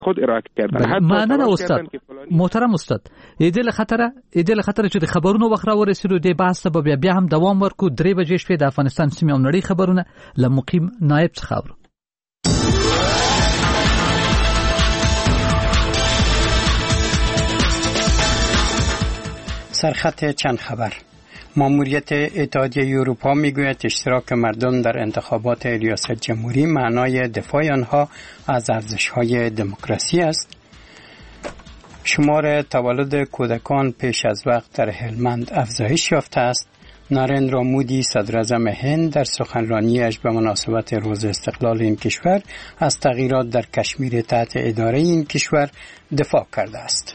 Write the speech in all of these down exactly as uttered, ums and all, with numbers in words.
خود ارائه کردن. مننه استاد. محترم استاد، ایدل خطر ایدل خطر چې خبرونه وخره ورسېدو د بحث به بیا بیا هم دوام ورکو. درې بجې شپې د افغانستان سیمې او نړۍ خبرونه له مقیم نائب څخه اورو. سرخط چند خبر. ماموریت اتحادیه اروپا میگوید اشتراک مردم در انتخابات ریاست جمهوری معنای دفاع آنها از ارزش‌های دموکراسی است. شمار تولد کودکان پیش از وقت در هلمند افزایش یافته است. نارندرا مودی صدراعظم هند در سخنرانیش به مناسبت روز استقلال این کشور از تغییرات در کشمیر تحت اداره این کشور دفاع کرده است.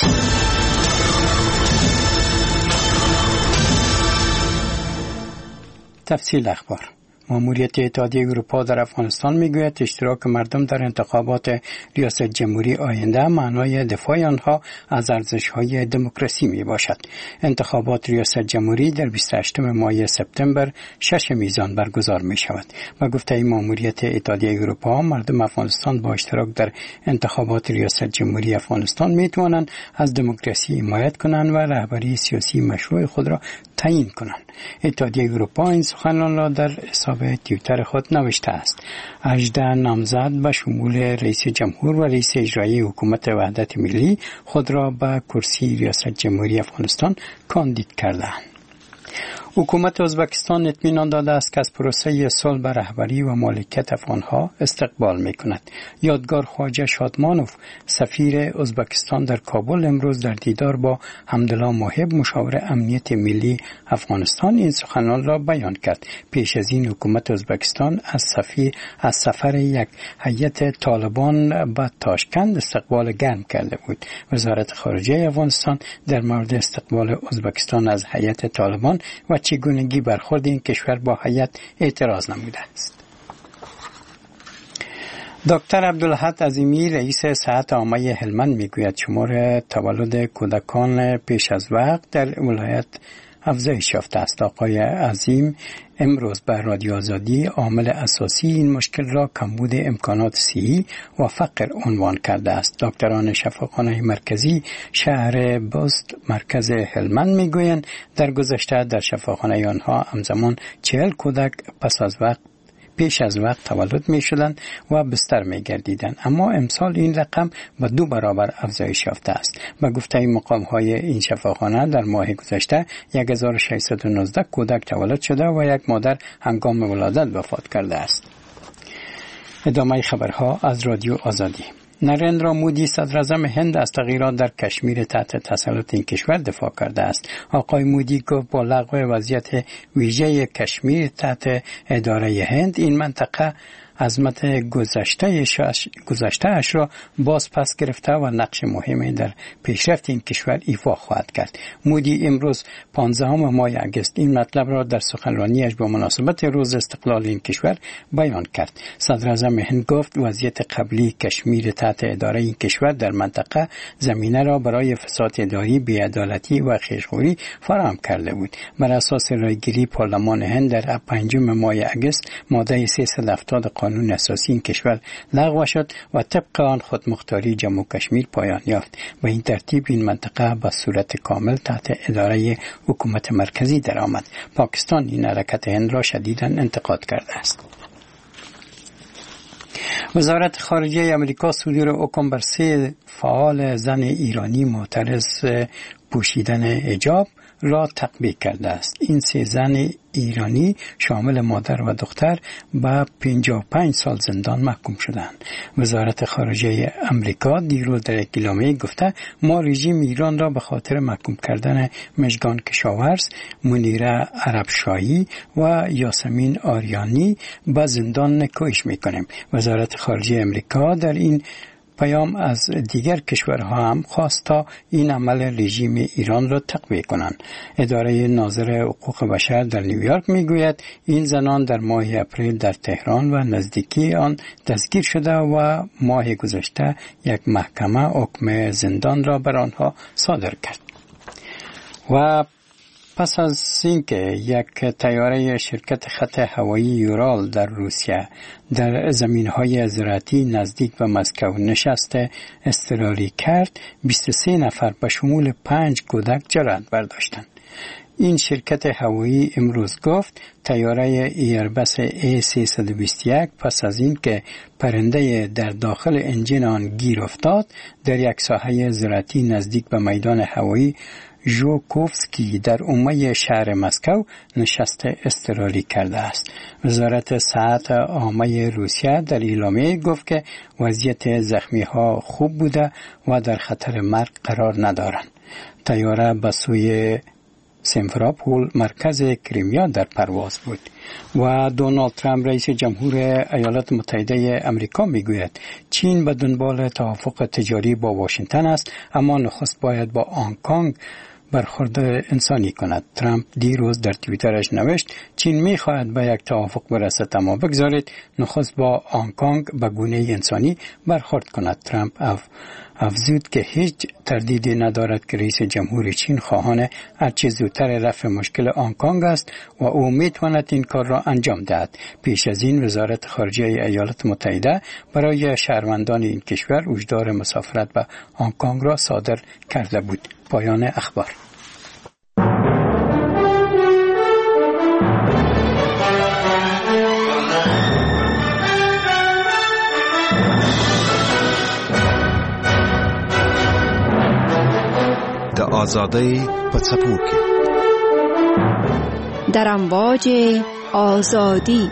تفصیل اخبار. ماموریت اتحادیه اروپا در افغانستان میگوید اشتراک مردم در انتخابات ریاست جمهوری آینده معنای دفاع آنها از ارزش‌های دموکراسی میباشد. انتخابات ریاست جمهوری در بیست و هشتم ماه سپتامبر شش میزان برگزار میشود. و گفته ماموریت اتحادیه اروپا مردم افغانستان با اشتراک در انتخابات ریاست جمهوری افغانستان میتوانند از دموکراسی حمایت کنند و رهبری سیاسی مشروع خود را تعیین کنند. اتحادیه اروپا این سخنان را در حساب توییتر خود نوشته است. هجده نامزد به شمول رئیس جمهور و رئیس اجرایی حکومت وحدت ملی خود را به کرسی ریاست جمهوری افغانستان کاندید کردند. حکومت ازبکستان اطمینان داده است که از پروسه صلح به رهبری و مالکیت افغانها استقبال می‌کند. یادگار خواجه شادمانوف سفیر ازبکستان در کابل امروز در دیدار با حمدالله محب مشاور امنیت ملی افغانستان این سخنان را بیان کرد. پیش از این حکومت ازبکستان از سفیر از سفر یک هیئت طالبان به تاشکند استقبال گرم کرده بود. وزارت خارجه افغانستان در مورد استقبال ازبکستان از هیئت طالبان و چگونگی برخورد این کشور با هیئت اعتراض نموده است. دکتر عبدالحد عظیمی رئیس صحت عامه هلمند میگوید شمار تولد کودکان پیش از وقت در ولایت افزایش یافته است. آقای عظیم امروز به رادیو آزادی عامل اساسی این مشکل را کمبود امکانات صحی و فقر عنوان کرده است. دکتران شفاخانه مرکزی شهر بست مرکز هلمند میگویند در گذشته در شفاخانه آنها همزمان چهل کودک پس از وقت پیش از وقت تولد می شدند و بستر می گردیدند، اما امسال این رقم به دو برابر افزایش یافته است. به گفته مقام های این شفاخانه در ماه گذشته یک هزار و ششصد و نوزده کودک تولد شده و یک مادر هنگام ولادت وفات کرده است. ادامه خبرها از رادیو آزادی. نارندرا مودی صدراعظم هند از تغییرات در کشمیر تحت تسلط این کشور دفاع کرده است. آقای مودی گفت با لغو وضعیت ویژه کشمیر تحت اداره هند این منطقه عظمت گذشته گذشته اش را باز پس گرفته و نقش مهمی در پیشرفت این کشور ایفا خواهد کرد. مودی امروز پانزدهم ماه اگست این مطلب را در سخنرانیش با مناسبت روز استقلال این کشور بیان کرد. صدراعظم هند گفت وضعیت قبلی کشمیر تحت اداره این کشور در منطقه زمینه را برای فساد اداری، بی‌عدالتی و خیشخوری فراهم کرده بود. بر اساس رایگیری پارلمان هند در پنجم ماه اگست ماده سیصد و هفتاد قانون اساسی این کشور لغو شد و طبق آن خودمختاری جمهور کشمیر پایان یافت و این ترتیب این منطقه به صورت کامل تحت اداره حکومت مرکزی درآمد. پاکستان این حرکت هند را شدیداً انتقاد کرده است. وزارت خارجه امریکا صدور حکم بر سه فعال زن ایرانی معترض پوشیدن حجاب را تطبیق کرده است. این سه زن ایرانی شامل مادر و دختر به پنجاه و پنج سال زندان محکوم شدند. وزارت خارجه امریکا دیروز در یک اعلامیه گفته ما رژیم ایران را به خاطر محکوم کردن مژگان کشاورز منیره عربشاهی و یاسمین آریانی به زندان نکوهش میکنیم. وزارت خارجه امریکا در این پیام از دیگر کشورها هم خواست تا این عمل رژیم ایران را تقویت کنند. اداره ناظر حقوق بشر در نیویورک میگوید این زنان در ماه اپریل در تهران و نزدیکی آن دستگیر شده و ماه گذشته یک محکمه حکم زندان را بر آنها صادر کرد. و پس از اینکه یک طیاره شرکت خط هوایی یورال در روسیه در زمین‌های زراعتی نزدیک به مسکو نشست اضطراری کرد، بیست و سه نفر به شمول پنج کودک جراحت برداشتند. این شرکت هوایی امروز گفت طیاره ایربس ای سیصد و بیست و یک پس از اینکه پرنده در داخل انجین آن گیر افتاد در یک ساحه زراعتی نزدیک به میدان هوایی ژوکوفسکی در عمه شهر مسکو نشست اضطراری کرده است. وزارت صحت عامه روسیه در اعلامیه گفت که وضعیت زخمی ها خوب بوده و در خطر مرگ قرار ندارند. طیاره به سوی سیمفراپول مرکز کریمیا در پرواز بود. و دونالد ترامپ رئیس جمهور ایالات متحده آمریکا میگوید چین به دنبال توافق تجاری با واشنگتن است، اما نخست باید با هنگ کنگ برخورد انسانی کند. ترامپ دیروز در توییترش نوشت چین میخواهد به یک توافق برسد، اما بگذارید نخست با هنگ کنگ به گونه انسانی برخورد کند. ترامپ اف افزود که هیچ تردیدی ندارد که رئیس جمهور چین خواهان هرچه زودتر رفع مشکل هنگ کنگ است و او میتواند این کار را انجام دهد. پیش از این وزارت خارجه ایالات متحده برای شهروندان این کشور هشدار مسافرت به هنگ کنگ را صادر کرده بود. پایان اخبار. د آزادۍ په څپو کې در امواج آزادی.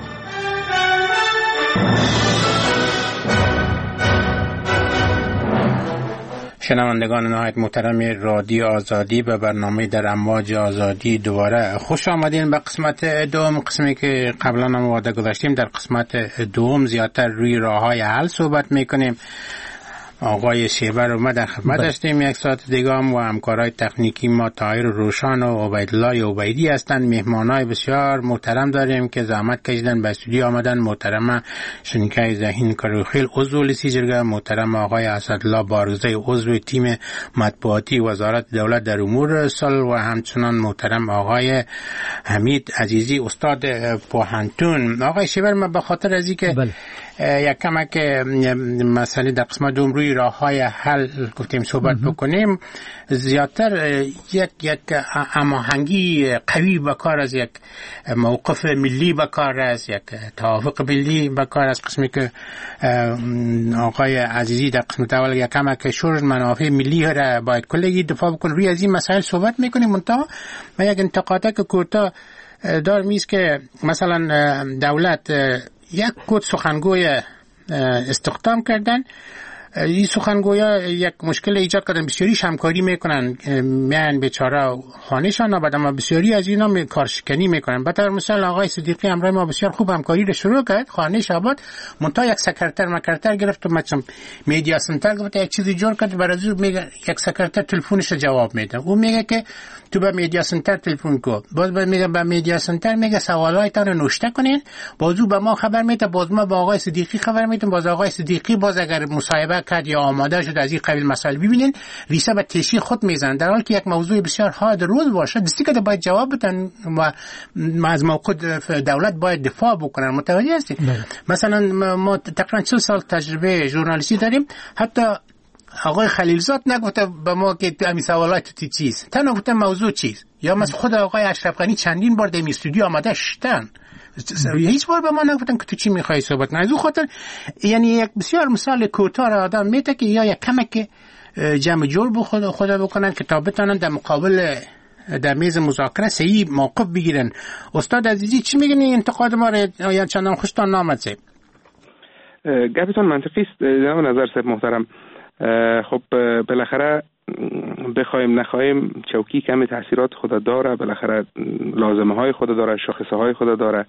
شنوندگان نهایت محترم رادیو آزادی، به برنامه در امواج آزادی دوباره خوش آمدین. به قسمت دوم، قسمی که قبلا هم وعده گذاشتیم، در قسمت دوم زیادتر روی راه‌های حل صحبت میکنیم. آقای شیبر رو ما در خدمت هستیم یک ساعت دیگه هم و همکارای تکنیکی ما طاهر روشان و عبیدالله عبیدی هستند. مهمانای بسیار محترم داریم که زحمت کشیدن به استودیو آمدن. محترم شنیکای ذهین کاروخیل عضو لیسی جرگه، محترم آقای اسدالله بارزی عضو تیم مطبوعاتی وزارت دولت در امور صلح و همچنان محترم آقای حمید عزیزی استاد پوهنتون. آقای شیبر، ما به خاطر از اینکه یک کمک مسئله در قسمت دوم روی راه‌های حل گفتیم صحبت بکنیم، زیادتر یک یک هماهنگی قوی به کار از یک موقف ملی به کار است، یک توافق ملی به کار است. قسمی که آقای عزیزی در قسمت اول یک کمک شورش منافع ملی را باید کلی دفاع بکنه، روی از این مسائل صحبت میکنیم. منتها من یک انتقاده که کوتاه دارم است که مثلا دولت یک کد سخنگوی استخدام کردن، این سخنگویا یک مشکل ایجاد کردن، بسیاریش همکاری میکنن، میان بیچاره خانهشان، بعد اما بسیاری از اینا کارشکنی میکنن. بطور مثال آقای صدیقی همراه ما بسیار خوب همکاری رو شروع کرد، خانهش آباد، منتها یک سکرتر مکرتر گرفت و مثلا میدیا سنتر گفت یک چیزی جور کرد، برای او میگه یک سکرتر تلفنش رو جواب میده، او میگه که تو به میدیا سنتر تلفن کو، باز میگه به میدیا سنتر میگه سوالایتان رو نوشته کنین، باز او به ما خبر میده، باز ما به آقای صدیقی خبر میدیم، باز آقای صدیقی باز اگر مصاحبه کرد یا آماده شد از این قبیل مسائل ببینین ریسه به تشی خود میزنن، در حالی که یک موضوع بسیار حاد روز باشه دستی که باید جواب بدن و از موقع دولت باید دفاع بکنن. متوجه هستید؟ مثلا ما تقریبا چهل سال تجربه ژورنالیستی داریم، حتی آقای خلیلزاد نگفته به ما که همین سوالات تو چیز، تنها گفته موضوع چیز، یا مثلا خود آقای اشرف غنی چندین بار در استودیو آمده شدن، هیچ بار به ما نگفتن که تو چی میخوای صحبت کنی. از اون خاطر یعنی یک بسیار مثال کوتاه را آدم میته که یا یک کمک جمع جور بخود خدا بکنن که تا بتونن در مقابل در میز مذاکره صحیح موقف بگیرن. استاد عزیزی چی میگن؟ این انتقاد ما را یا چندان خوشتان نامد سه؟ گپتون منطقی است جناب نظر صاحب محترم. خب بالاخره بخوایم نخوایم چوکی کمی تاثیرات خود داره، بالاخره لازمه های خود داره، شاخصه های خود داره،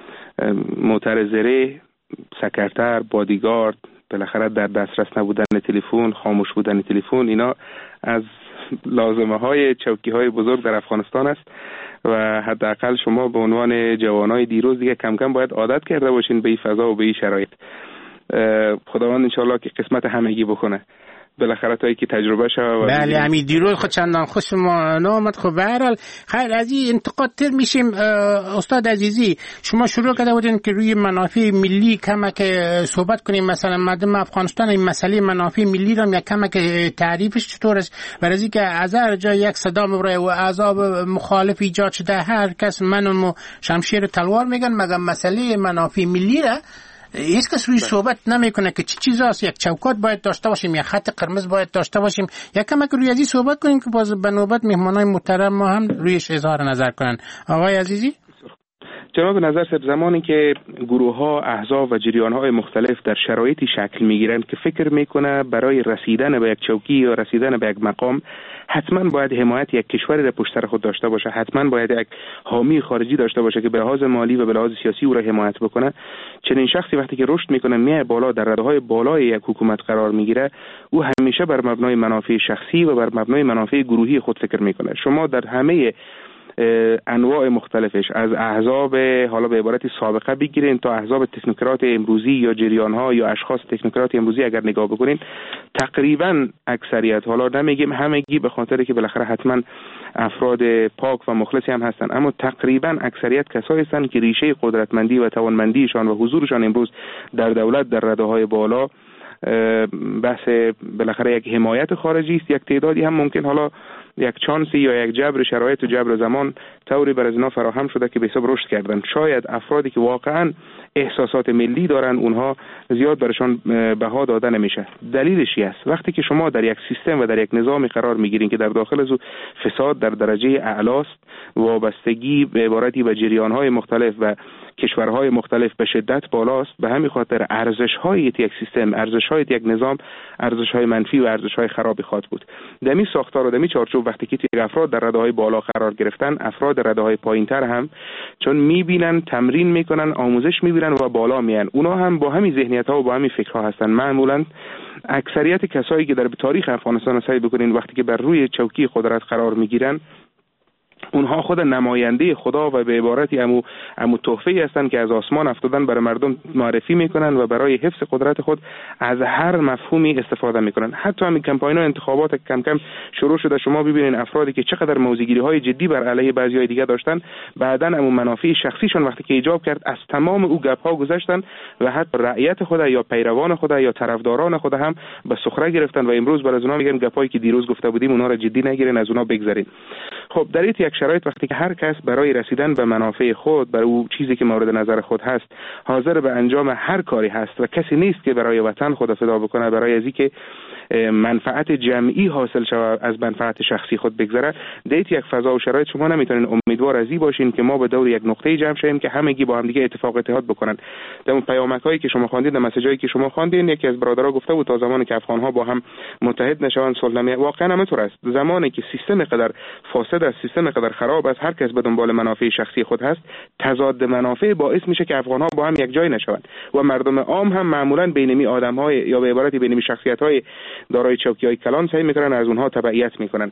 معترضره، سکرتر، بادیگارد، بالاخره در دسترس نبودن تلفن، خاموش بودن تلفن، اینا از لازمه های چوکی های بزرگ در افغانستان است و حداقل شما به عنوان جوانای دیروز دیگه کم کم باید عادت کرده باشین به این فضا و به این شرایط. خداوند انشالله که قسمت همگی بکنه. بالاخره تا که تجربه شوه. بله همین دیروز خود چندان خوش ما نامد. خب به هر حال خیر از این انتقاد تر میشیم. استاد عزیزی شما شروع کرده بودین که روی منافع ملی کمک صحبت کنیم، مثلا مردم افغانستان این مسئله منافع ملی را یک کمک تعریفش چطور است؟ برای اینکه از هر جای یک صدا میبره و عذاب مخالف ایجاد شده، هر کس من و شمشیر تلوار میگن، مگر مسئله منافع ملی را هیچ کس روی صحبت نمیکنه که چی چیزاست. یک چوکات باید داشته باشیم، یک خط قرمز باید داشته باشیم. یک کمک روی ازی صحبت کنیم که باز به نوبت مهمانای محترم ما هم رویش اظهار نظر کنن. آقای عزیزی جناب نظر صاحب، زمانی که گروه ها، احزاب و جریان های مختلف در شرایطی شکل میگیرند که فکر میکنه برای رسیدن به یک چوکی یا رسیدن به یک مقام حتما باید حمایت یک کشوری را پشت سر خود داشته باشه، حتما باید یک حامی خارجی داشته باشه که به لحاظ مالی و به لحاظ سیاسی او را حمایت بکنه، چنین شخصی وقتی که رشد میکنه میای بالا در رده‌های بالای یک حکومت قرار میگیره، او همیشه بر مبنای منافع شخصی و بر مبنای منافع گروهی خود فکر میکنه. شما در همه انواع مختلفش، از احزاب حالا به عبارتی سابقه بگیرین تا احزاب تکنوکرات امروزی یا جریان‌ها یا اشخاص تکنوکرات امروزی اگر نگاه بکنین، تقریبا اکثریت، حالا نمیگیم همگی به خاطر که بالاخره حتما افراد پاک و مخلصی هم هستن، اما تقریبا اکثریت کسایی هستند که ریشه قدرتمندی و توانمندیشان و حضورشان امروز در دولت در رده‌های بالا بحث بالاخره یک حمایت خارجی است. یک تعدادی هم ممکن حالا یک چانسی یا یک جبر شرایط و جبر زمان طوری بر از اینا فراهم شده که به حساب رشد کردن. شاید افرادی که واقعا احساسات ملی دارن اونها زیاد برشان بها داده نمیشه. دلیلش چی است؟ وقتی که شما در یک سیستم و در یک نظامی قرار میگیرین که در داخل از فساد در درجه اعلاست، وابستگی به عبارتی به جریان‌های مختلف و کشورهای مختلف به شدت بالاست، به همین خاطر ارزش‌های یک سیستم، ارزش‌های یک نظام، ارزش‌های منفی و ارزش‌های خرابی خواهد بود. دمی ساختار و دمی چارچوب وقتی که یک افراد در رده‌های بالا قرار گرفتن، افراد رده‌های پایین‌تر هم چون می‌بینن، تمرین می‌کنن، آموزش می‌بینن و بالا میان، اونا هم با همین ذهنیت‌ها و با همین فکرها هستن. معمولاً اکثریت کسایی که در تاریخ افغانستان سعی بکنین وقتی که بر روی چوکی قدرت قرار می‌گیرن، اونها خود نماینده خدا و به عبارتی امو امو تحفه‌ای هستند که از آسمان افتادن برای مردم معرفی میکنن و برای حفظ قدرت خود از هر مفهومی استفاده میکنن. حتی همین کمپاین‌های انتخابات کم کم شروع شده، شما ببینید افرادی که چقدر موضع‌گیری‌های جدی بر علیه بعضی‌های دیگه داشتن، بعداً امو منافع شخصیشون وقتی که ایجاب کرد از تمام او گپ‌ها گذشتن و حتی رعیت خود یا پیروان خود یا طرفداران خود هم به سخره گرفتن و امروز بر از اونها میگن گپایی که دیروز گفته بودیم اونها را جدی نگیرین، از اونها بگذرین. خب در این یک شرایط وقتی که هر کس برای رسیدن به منافع خود، برای او چیزی که مورد نظر خود هست، حاضر به انجام هر کاری هست و کسی نیست که برای وطن خود فدا بکنه، برای ازی که منفعت جمعی حاصل شود از منفعت شخصی خود بگذره، دیت یک فضا و شرایط شما نمیتونین امیدوار ازی باشین که ما به دور یک نقطه جمع شیم که همگی با هم دیگه اتفاق اتحاد بکنن. در اون پیامک‌هایی که شما خواندید، در مسیجایی که شما خواندین، یکی از برادرها گفته بود تا زمانی که افغان‌ها با هم متحد نشون صلح نمی، واقعا همینطور است. زمانی که سیستم قدر فاسد است، سیستم قدر خراب است، هر کس به دنبال منافع شخصی خود هست، تضاد منافع باعث میشه که افغان‌ها با هم یک جای نشوند و مردم عام هم معمولاً بینمی آدم‌های یا به عبارتی بینمی شخصیت‌های دارای چوکی‌های کلان سعی می‌کنن از اونها تبعیت می‌کنن.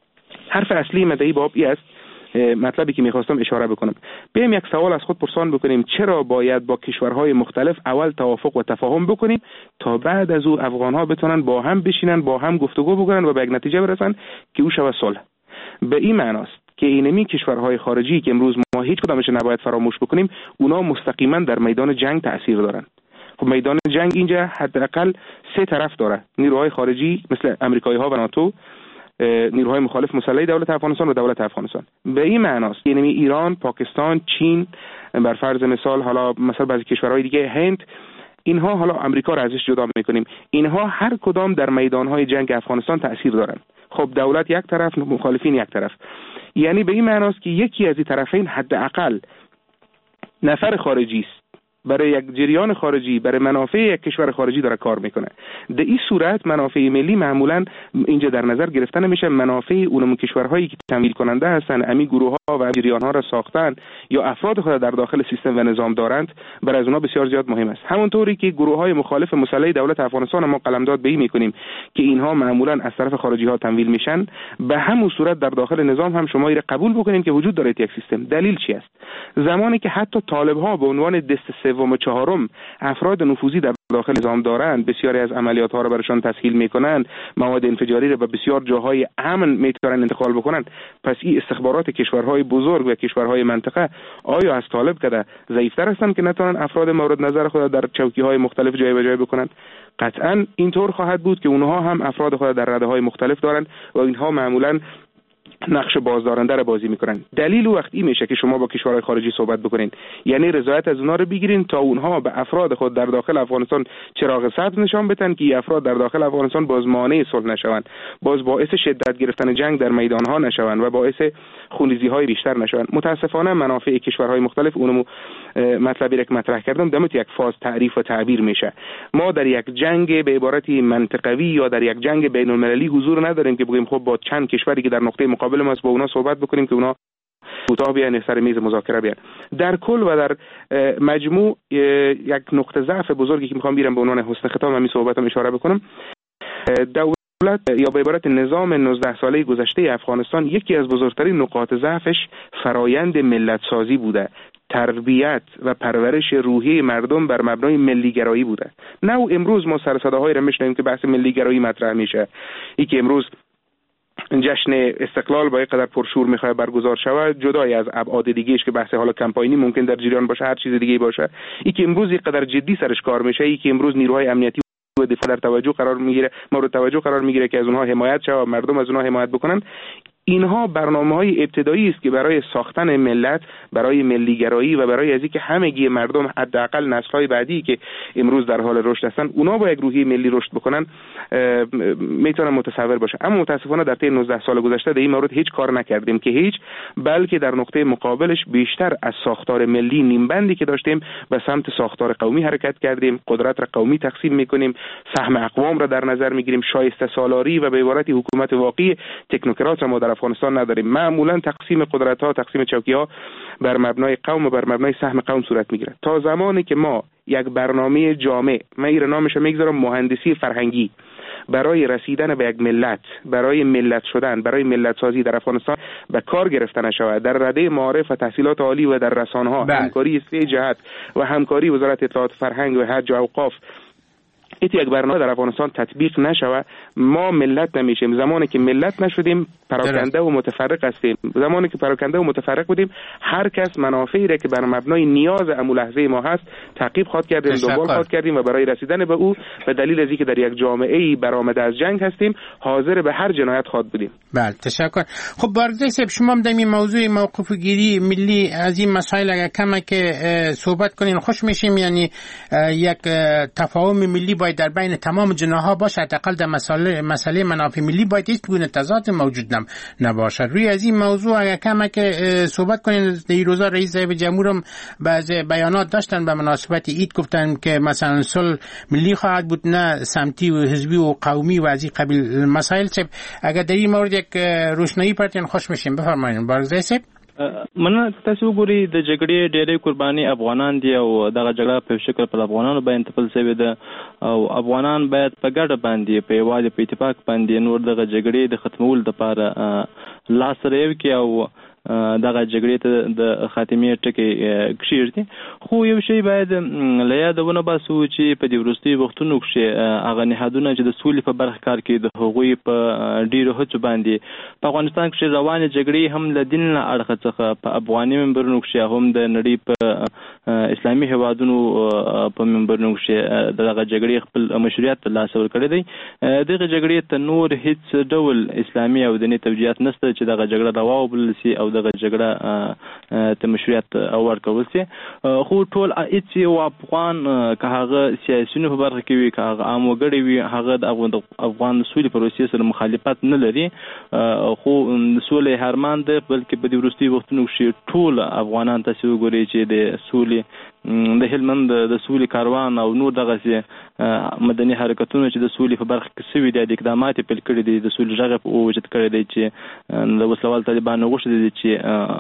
حرف اصلی مدعی باب ای است، مطلبی که می‌خواستم اشاره بکنم. بیایم یک سوال از خود پرسان بکنیم، چرا باید با کشورهای مختلف اول توافق و تفاهم بکنیم تا بعد از او افغان‌ها بتونن با هم بشینن، با هم گفتگو بکنن و به یک نتیجه برسن که او شود صلح. به این معناست که اینمی کشورهای خارجی که امروز ما هیچ کدامش نباید فراموش بکنیم، اونا مستقیما در میدان جنگ تأثیر دارن. خب میدان جنگ اینجا حداقل سه طرف داره، نیروهای خارجی مثل امریکایی‌ها و ناتو، نیروهای مخالف مسلح دولت افغانستان و دولت افغانستان. به این معناست یعنی ایران، پاکستان، چین، بر فرض مثال حالا مثلا بعضی کشورهای دیگه، هند، اینها، حالا امریکا را ازش جدا می‌کنیم، اینها هر کدام در میدان‌های جنگ افغانستان تأثیر دارن. خب دولت یک طرف، مخالفین یک طرف. یعنی به این معناست که یکی از این طرفین حداقل نفر خارجی است، برای یک جریان خارجی، برای منافع یک کشور خارجی داره کار میکنه. در این صورت منافع ملی معمولا اینجا در نظر گرفته نمیشه. منافع اونم کشورهایی که تمویل کننده هستن، امی گروه ها و جریان ها را ساختن یا افراد خود در داخل سیستم و نظام دارند، برای از اونها بسیار زیاد مهم است. همونطوری که گروه های مخالف مسلح دولت افغانستان ما قلمداد به این میکنیم که اینها معمولا از طرف خارجی ها تمویل میشن، به همون صورت در داخل نظام هم شما این قبول بکنید که وجود داره یک سیستم. دلیل چی است؟ زمانی که حتی طالب ها به عنوان دست سوم و چهارم افراد نفوذی در داخل نظام دارند، بسیاری از عملیات ها را برشان تسهیل میکنند، مواد انفجاری را به بسیار جاهای امن میتونن انتقال بکنند. پس این استخبارات کشورهای بزرگ و کشورهای منطقه آیا از طالب کده ضعیفتر هستند که نتونن افراد مورد نظر خود در چوکی‌های مختلف جای به جای بکنند؟ قطعا اینطور خواهد بود که اونها هم افراد خود در رده‌های مختلف دارند و اینها معمولاً نقش بازدارنده را بازی میکنن. دلیل وقتی میشه که شما با کشورهای خارجی صحبت بکنین، یعنی رضایت از اونها رو بگیرین تا اونها به افراد خود در داخل افغانستان چراغ سبز نشان بدن که این افراد در داخل افغانستان باز مانع صلح نشوند، باز باعث شدت گرفتن جنگ در میدانها نشوند و باعث خونریزی های بیشتر نشوند. متاسفانه منافع کشورهای مختلف اونم مطلبی را که مطرح کردم دمت یک فاز تعریف و تعبیر میشه. ما در یک جنگ به عبارتی منطقوی یا در یک جنگ بین المللی حضور نداریم که بگیم خب با چند کشوری که در نقطه مقابل ما با اونا صحبت بکنیم که اونا کوتاه بیان سر میز مذاکره بیان. در کل و در مجموع یک نقطه ضعف بزرگی که میخوام بیارم به عنوان حسن ختام همین صحبتم اشاره بکنم، دولت یا به عبارت نظام نوزده ساله گذشته افغانستان یکی از بزرگترین نقاط ضعفش فرایند ملت سازی بوده، تربیت و پرورش روحی مردم بر مبنای ملیگرایی بوده. نه امروز ما سر صداهایی را میشنویم که بحث ملیگرایی مطرح میشه، ای که امروز جشن استقلال با یک قدر پرشور میخواد برگزار شود، جدای از ابعاد دیگه‌اش که بحث حالا کمپاینی ممکن در جریان باشه، هر چیز دیگه‌ای باشه، ای که امروز یک قدر جدی سرش کار میشه، ای که امروز نیروهای امنیتی و دفاع در توجه قرار میگیره، مورد توجه قرار میگیره که از اونها حمایت شه و مردم از اونها حمایت بکنن. اینها برنامه‌های ابتدایی است که برای ساختن ملت، برای ملیگرایی و برای از اینکه همگی مردم حداقل نسل‌های بعدی که امروز در حال رشد هستند اونها با یک روحیه ملی رشد بکنن میتونن متصور باشه. اما متاسفانه در طی نوزده سال گذشته در این مورد هیچ کار نکردیم که هیچ، بلکه در نقطه مقابلش بیشتر از ساختار ملی نیمبندی که داشتیم به سمت ساختار قومی حرکت کردیم، قدرت را قومی تقسیم میکنیم، سهم اقوام را در نظر میگیریم، شایسته سالاری و به عبارتی حکومت واقعی تکنوکرات ما در افغانستان نداریم. معمولا تقسیم قدرت ها، تقسیم چوکی ها بر مبنای قوم و بر مبنای سهم قوم صورت میگیره. تا زمانی که ما یک برنامه جامع، من این نامش میگذارم مهندسی فرهنگی، برای رسیدن به یک ملت، برای ملت شدن، برای ملت سازی در افغانستان به کار گرفتن شود، در رده معارف و تحصیلات عالی و در رسانه ها همکاری سه جهت و همکاری وزارت اطلاعات فرهنگ و حج و اوقاف ایت یک برنامه در افغانستان تطبیق نشوه، ما ملت نمیشیم. زمانی که ملت نشدیم پراکنده و متفرق هستیم. زمانی که پراکنده و متفرق بودیم هر کس منافعی را که بر مبنای نیاز امو لحظه ما هست تعقیب خواهد کردیم، دنبال خواهد کردیم و برای رسیدن به او به دلیل از اینکه در یک جامعه برآمده از جنگ هستیم حاضر به هر جنایت خواهد بودیم. بله، تشکر. خب بارگزای صاحب، شما هم در این موضوع موقف گیری ملی از این مسائل اگر کمه که صحبت کنین خوش میشیم. یعنی یک تفاهم ملی باید در بین تمام جناح‌ها باشه، حداقل در مسئله مسئله منافع ملی باید هیچ گونه تضاد موجود نباشه. روی از این موضوع اگر کمه که صحبت کنین. در این روزا رئیس جمهور هم بعض بیانات داشتن به مناسبت عید، گفتن که مثلا صلح ملی خواهد بود نه سمتی و حزبی و قومی و از این قبیل مسائل. چه اگر در این مورد یک روشنایی پرتین خوش میشیم. بفرمایید بارگزای صاحب. مننه. تاسو وګورئ د جګړې ډېرې قرباني افغانان دي او دغه جګړه په شکل په افغانانو باندې تپل شوې ده او افغانان باید په ګډه باندې په یوازې په اتفاق باندې نور دغه جګړې د ختمولو لپاره لاس سره یو کړي او دغه جګړې ته د خاتمې ټکی کښېږدي. خو یو شی باید له یاده ونه باسو چې په دې وروستیو وختونو کښې هغه نهادونه چې د سولې په برخه کار کوي د هغوی په ډېرو هڅو باندې په افغانستان کښې روانې جګړې هم له دین له اړخه څخه په افغاني ممبرونو کښې هم د نړۍ په اسلامي هېوادونو په ممبرونو کښې دغه جګړې خپل مشروعیت ترلاسه ورکړی دی. دغه جګړې ته نور هېڅ ډول اسلامي او دیني توجیهات نشته چې دغه جګړه روا وبلل سي او دغه جګړه ته مشروعیت ورکول سي. خو ټول هېڅ یو افغان که هغه سیاسیونو په برخه کې وي که هغه عام وګړی وي هغه د افغان سولې پروسې سره مخالفت نه لري. خو د سولې هرمان دی، بلکې په دې وروستیو وختونو کښې ټول افغانان تاسې وګورئ چې د سولې د هلمند د سولې کاروان او نور دغسې مدني حرکتونه چې د سولې په برخه کې سوي دي، د اقدامات یې پیل کړي دي، د سولې غږ یې اوجد کړی دی چې د وسلوال طالبانو غوښتي دي چې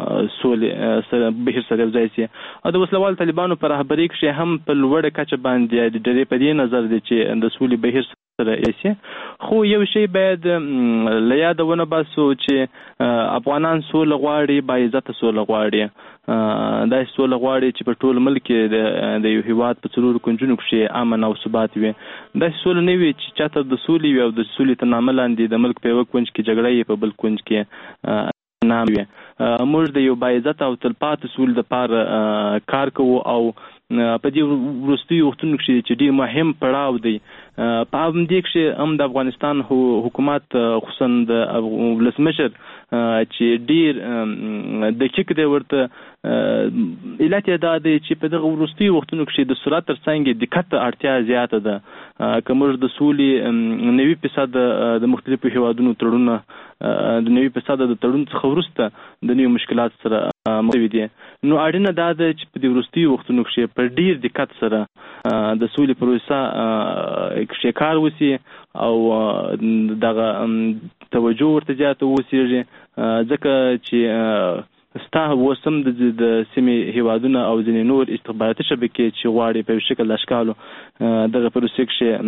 سولې سره بهیر سره یو ځای سي. او د وسلوال طالبانو په رهبرۍ کښې هم په لوړه کچه باندې ډېرې په دې نظر دی چې د سولې بهیر رئیسي خو یو شی باید له یاده ونه باسو چې افغانان سوله غواړي، با عزته سوله غواړي، دا سوله غواړي چې په ټول ملک د یو هیواد په څلورو کنجونو کښې امن او ثبات وي. دا سوله نه وي چې چاته د سولې وي او د سولې تر نامه لاندې د ملک په یوه کونج کې جګړه یې په بل کونج کې نام وي. موږ د یو با عزته او تلپاتې سولې دپاره کار کوو او په دې وروستیو وختونو کښې چې ډېر مهم پړاو دی په همدې کښې هم د افغانستان حکومت خصوصا د ولسمشر چې ډېر دقیق دی ورته علت یې دا دی چې په دغه وروستیو وختونو کښې د سرعت تر څنګ دقت ته اړتیا زیاته ده. که موږ د سولې نوي فیصد د مختلفو هیوادونو تړونونه د نوي فیصد د تړون څخه وروسته د نوي مشکلات سره مخ دي، نو اړینه دا ده چې په دې وروستیو وختونو کښې په ډېر دقت سره د سولې پروسه کښې کار وشي او دغه توجه ورته زیاته وسیږي، ځکه چې ستا اوس هم د سیمې هیوادونه او ځینې نور استخباراتي شبکې چې غواړي په یو شکل د اشکالو دغه پروسې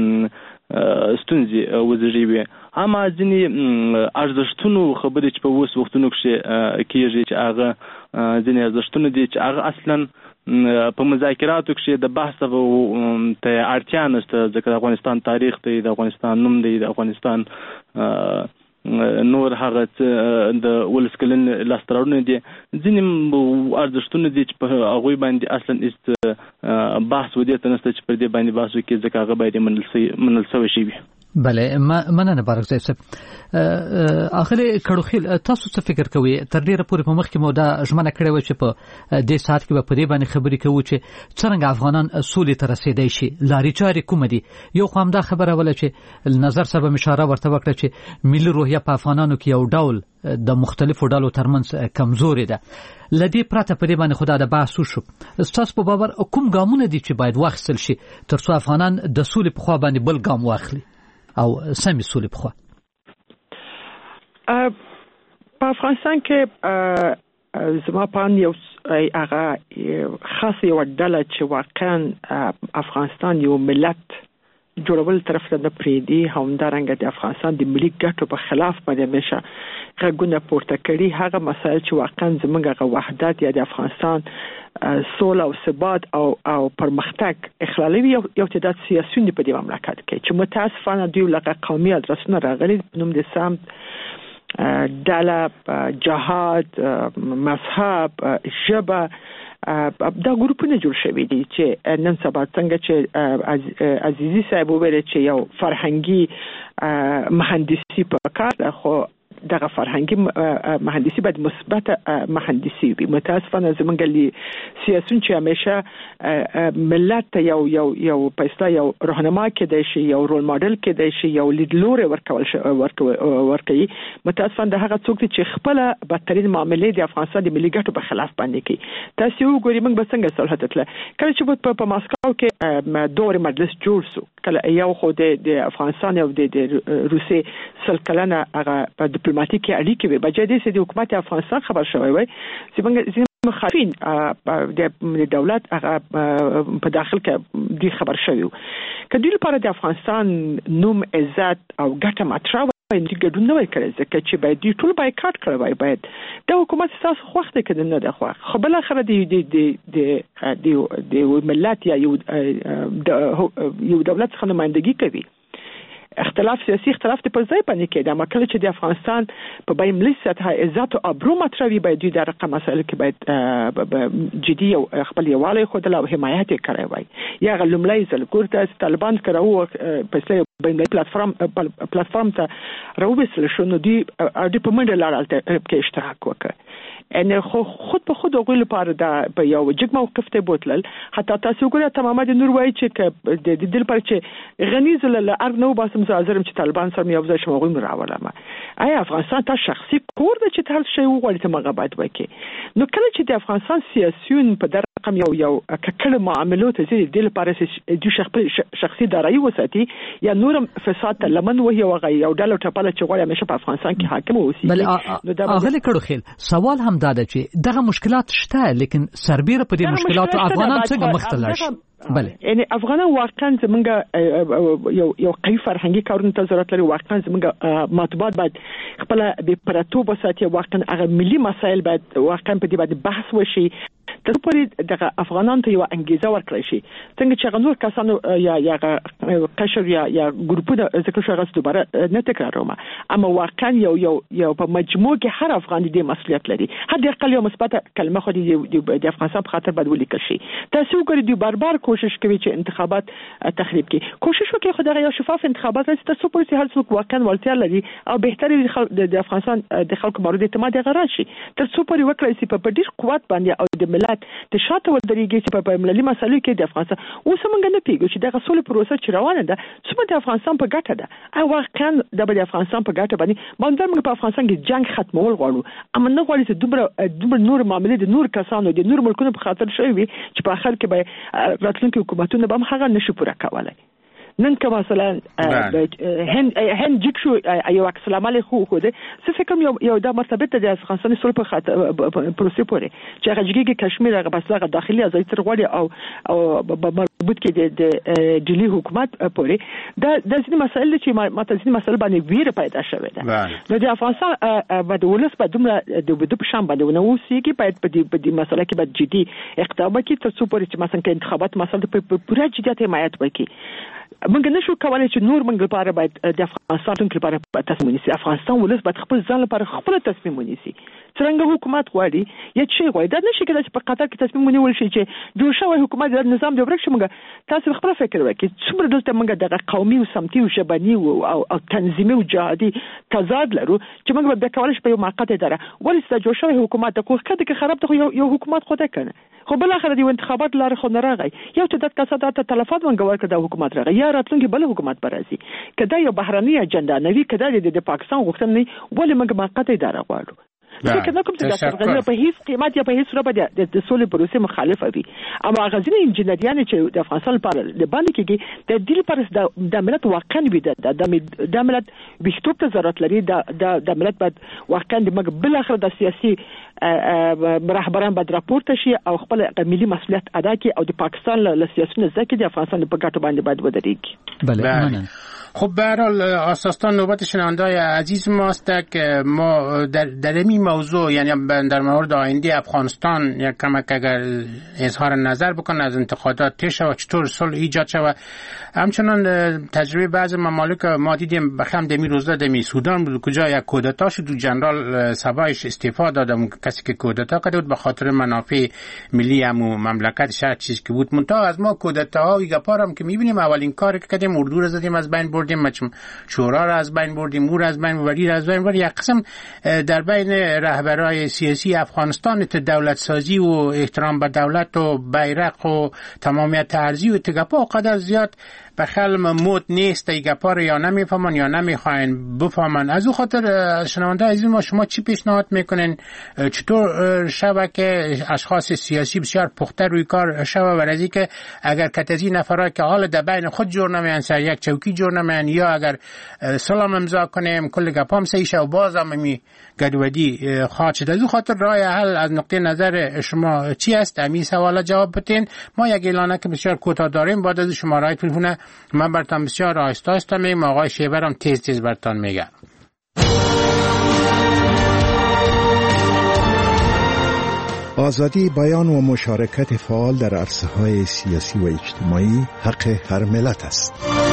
کښې ستونزې وزېږوي. اما ځینې ارزښتونو خبرې چې په اوس وختونو کښې کېږي چې هغه ځینې ارزښتونه دي چې هغه اصلا په مذاکراتو کښې د بحث ته اړتیا نشته، ځکه د افغانستان تاریخ دی، د افغانستان نوم دی، د افغانستان نور هغه د ولس کلن لاسته راوړنې دي. ځینې ارزښتونه دي چې په هغوی باندې اصلا هېڅ بحث ودې ته نشته چې پر دې باندې بحث وکړي، ځکه هغه باید منل شوی شي وي. بله، مننه بارکزی صاحب. اخلي کړوخیل، تاسو څه فکر کوئ؟ تر ډیره پورې په مخکې مو دا ژمنه کړې وه چې په دې ساعت کې به په دې باندې خبرې کوو چې څرنګه افغانان سولې ته رسېدی شي، لارې چارې کومه دي. یو خو همدا خبره وله چې نظر صاحب هم اشاره ورته وکړه چې ملي روحیه په افغانانو کې یو ډول د مختلفو ډلو ترمنځ کمزوري ده. له دې پرته په دې باندې خو دا د بحث وشو. ستاسو په باور کوم ګامونه دي چې باید واخیستل شي تر څو افغانان د سولې په خوا باندې بل ګام واخلي او سمې سولې په خوا؟ په افغانستان کې زما په اند یو هغه خاص یو ډله چې واقعا افغانستان یو ملت جوړول طرف ته نه پرېږدي، همدارنګه د افغانستان د ملي ګټو په خلاف باندې همیشه غږونه پورته کړي، هغه مسایل چې واقعا زموږ هغه وحدت یا د افغانستان سوله او ثبات او او پرمختګ اخلالوي یو تعداد سیاسیون په دې مملکت کې چې متاسفانه دوی لکه قومي ادرسونه راغلي په نوم د سمت ډله، جهاد، مذهب، ژبه، دا ګروپونه جوړ شوي دي چې نن سبا څنګه چې عزیزي صاحب وویل چې یو فرهنګي مهندسي په کار ده، خو دغه فرهنګي مهندسي باید مثبت مهندسي وي. متاسفانه زمونږ سیاسون چې همیشه ملت ته یو یو یو پیسې یو راهنما کېدای شي، یو رول ماډل کېدای شي، یو لیدلوري ورکول شي ورکوي، متاسفانه د هغه څوک چې خپل بدترین معاملې د افغانستان د ملي ګټو په خلاف باندې کوي. تاسو وګورئ موږ به څنګه صلح تتله کله چې په ماسکو کې دور مجلس جوړ شو، کله یو خو د افغانستان او د روسي سل کلنه هغه په ډیپلوماټیکي اړیکې وي، بجای دې چې د حکومت افغانستان خبر شوی وي چې موږ مخالفین د دولت هغه په داخل کې دی خبر شوی، کله لپاره د افغانستان نوم، عزت او ګټه مطرح باید ګډون نه وای کړی، ځکه چې باید دی ټول بایکاټ کړی وای، باید د حکومت تاسو خوښ دی کړي نه د خوښ، خو بل اخر دی دی دی د د ملت یا یو یو دولت څخه نمائندګي کوي. اختلاف سیاسي اختلاف ته په ځای باندې کېده، اما کله چې د افغانستان په بین ملي سطح عزت او ابرو مطرح باید دوی د رقم مسایل کې باید جدي او خپل یووالی خود له حمایت کوي وای. یا لومړی ځل ګورته طالبان کړو په بین ملي پلیټفارم پلیټفارم ته راوبسل شو، نو دی د په منډه لارالته کې اشتراک وکړ. ان خو خود په خود غوړي لپاره دا په یو جګ موقف ته بوتلل. حتی تاسو ګورئ تمامه د نور وای چې د دې لپاره چې غنی زل له ارګ نو باسم زازرم چې طالبان سره یو ځای شمو غوړي راولم. آیا افغانستان ته شخصي کور د چې هر شی وغوړي ته مغه باید وکړي. نو کله چې د افغانستان سیاسيون په در رقم یو یو ککړ معاملو ته ځي د لپاره چې د شخصي دارایی وساتي یا نورم فساد لمن وهي وغي یو ډول ټپاله چې غواړي همیشه په افغانستان کې حاکم اوسي. بل اغلی کړو خیل سوال هم دا ده چې دغه مشکلات شته لیکن سربیره په دې مشکلاتو افغانان څنګه مختلش بله یعنی افغانان واقعا زمونږ یو یو قوي فرهنګي کارونه ته ضرورت لري. واقعا زمونږ مطبوعات باید خپل به پرتوب وساتي. واقعا هغه ملي مسایل باید واقعا په دې باندې بحث وشي تر پورې دغه افغانان ته یو انګیزه ورکړي شي څنګه چې غنور کسانو یا یا قشر یا یا ګروپونه ذکر شو غوښتل دوباره نه تکراروم اما واقعا یو یو یو په مجموع کې هر افغان دې مسؤلیت لري. هر د خپل یو مثبت کلمه خو دې د افغانستان په خاطر باید ولیکل شي. تاسو وګورئ دوی بار کوشش کوي چې انتخابات تخریب کړي. کوشش وکړي خو دغه یو شفاف انتخابات راسي تاسو پولیس هر څوک واقعا ولتیا لري او بهتري د افغانستان د خلکو باندې اعتماد غوړ شي تاسو پوری وکړئ چې په ډیر قوت باندې او د ملت د شاته ودرېږي چې په ملي مسایلو کې د افغانستان اوس موږ نه پیګو چې دغه سولې پروسه چې روانه ده څومره د افغانستان په ګټه ده او واقعا د افغانستان په ګټه باندې باندې موږ په افغانستان کې جنگ ختمول غواړو اما نه غواړو چې دومره دومره نور معاملې د نور کسانو د نور ملکونو په خاطر شوي وي چې په اخر کې به راتلونکي حکومتونه به هم هغه نشي پوره کولای. نن که مثلا هند هند جک شو یو السلام علیکم خو ده څه فکر یو یو د مرتبه ته د افغانستان سره په خاطر پروسې پورې چې هغه جګی کشمیر هغه بس هغه داخلي ازادي تر غوړي او او مربوط کې د ډیلی حکومت پورې دا د ځینې مسایل چې ماته ځینې مسایل باندې ویره پیدا شوه ده نو د افغانستان باندې ولس په دومره د بده په شان باندې نو سیګي باید په دې په دې مسله کې باید جدي اقدام وکړي تر څو پورې چې مثلا انتخابات مسله په پوره جديت حمایت وکړي. موږ نشو کولای چې نور موږ لپاره باید د افغانستان لپاره تصمیم ونیسي. افغانستان ولس باید خپل ځان لپاره خپل تصمیم ونیسي. څنګه حکومت غواړي یا چې غواړي دا نشي کېدای چې په قطر کې تصمیم ونیول شي چې جوړ شوی حکومت د نظام د ورک شي. موږ تاسو خپل فکر وکړئ څومره دلته موږ د قومي او سمتي او شبني او او تنظیمي او جهادي تضاد لرو چې موږ به کولای شو په یو موقت اداره ولې چې جوړ شوی حکومت د کوخه کې خراب ته یو حکومت خو ده کنه خو بل اخر دی انتخابات لاره خو نه راغی یو ته د کسات ته تلفات منګور کړه د حکومت راغی یا راتلونکي بل حکومت برازي کدا یو بهرنی اجنډا نوي کدا د پاکستان غوښتنې ولې موږ موقت اداره غواړو. فکر نه کوم چې د افغانستان په هیڅ قیمت یا په هیڅ صورت باندې د سولې پروسې مخالفه وي اما غزنی انجنیران چې د افغانستان لپاره د باندې کېږي د دې لپاره د ملت واقعا وي د د ملت بشتوب ته ضرورت لري د د ملت باید واقعا د موږ بل اخر د سیاسي رهبران باید راپورته شي او خپل ملي مسؤلیت ادا کړي او د پاکستان له سیاسي نزدیک د افغانستان په ګټه باندې باید ودرېږي. بله خب به هر حال آساستان نوبت شنونده‌های عزیز ماست که ما در در این موضوع یعنی در مورد آینده افغانستان یک کمک اگر اظهار نظر بکنه از انتقادات تشه و چطور صلح ایجاد شود. همچنان تجربه بعض ممالک ما دیدیم بخم دمی روزه دمی سودان بود کجا یک کودتا شد و جنرال سبایش استعفا داد کسی که کودتا کرده بود به خاطر منافع ملی هم و مملکت شهر چیزی که بود. منتها از ما کودتاها و گپارم که میبینیم اولین کاری که کردیم اردو رو زدیم از بین بردیم مچم شورا را از بین بردیم مور از بین وری از بین بردیم. یک قسم در بین رهبرای سیاسی افغانستان دولت سازی و احترام به دولت و بیرق و تمامیت ارضی و تگپا قدر زیاد به خلم موت نیست. ایگپا رو یا نمیفهمن یا نمیخواین بفهمن. از او خاطر شنونده عزیز ما شما چی پیشنهاد میکنین چطور شبه که اشخاص سیاسی بسیار پخته روی کار شبه ورزی که اگر کتازی نفرهای که حال در بین خود جور نمیان سر یک چوکی جور نمیان یا اگر سلام امضا کنیم کل گپام سیشه و باز هم می گدودی خواهد شد. از او خاطر راه حل از نقطه نظر شما چی است؟ امی سوالا جواب بتین. ما یک اعلانه که بسیار کوتاه داریم بعد از شماره تلفن من براتون بسیار آهسته آهسته میگم آقای شیبرم تیز تیز براتون میگم. آزادی بیان و مشارکت فعال در عرصه‌های سیاسی و اجتماعی حق هر ملت است.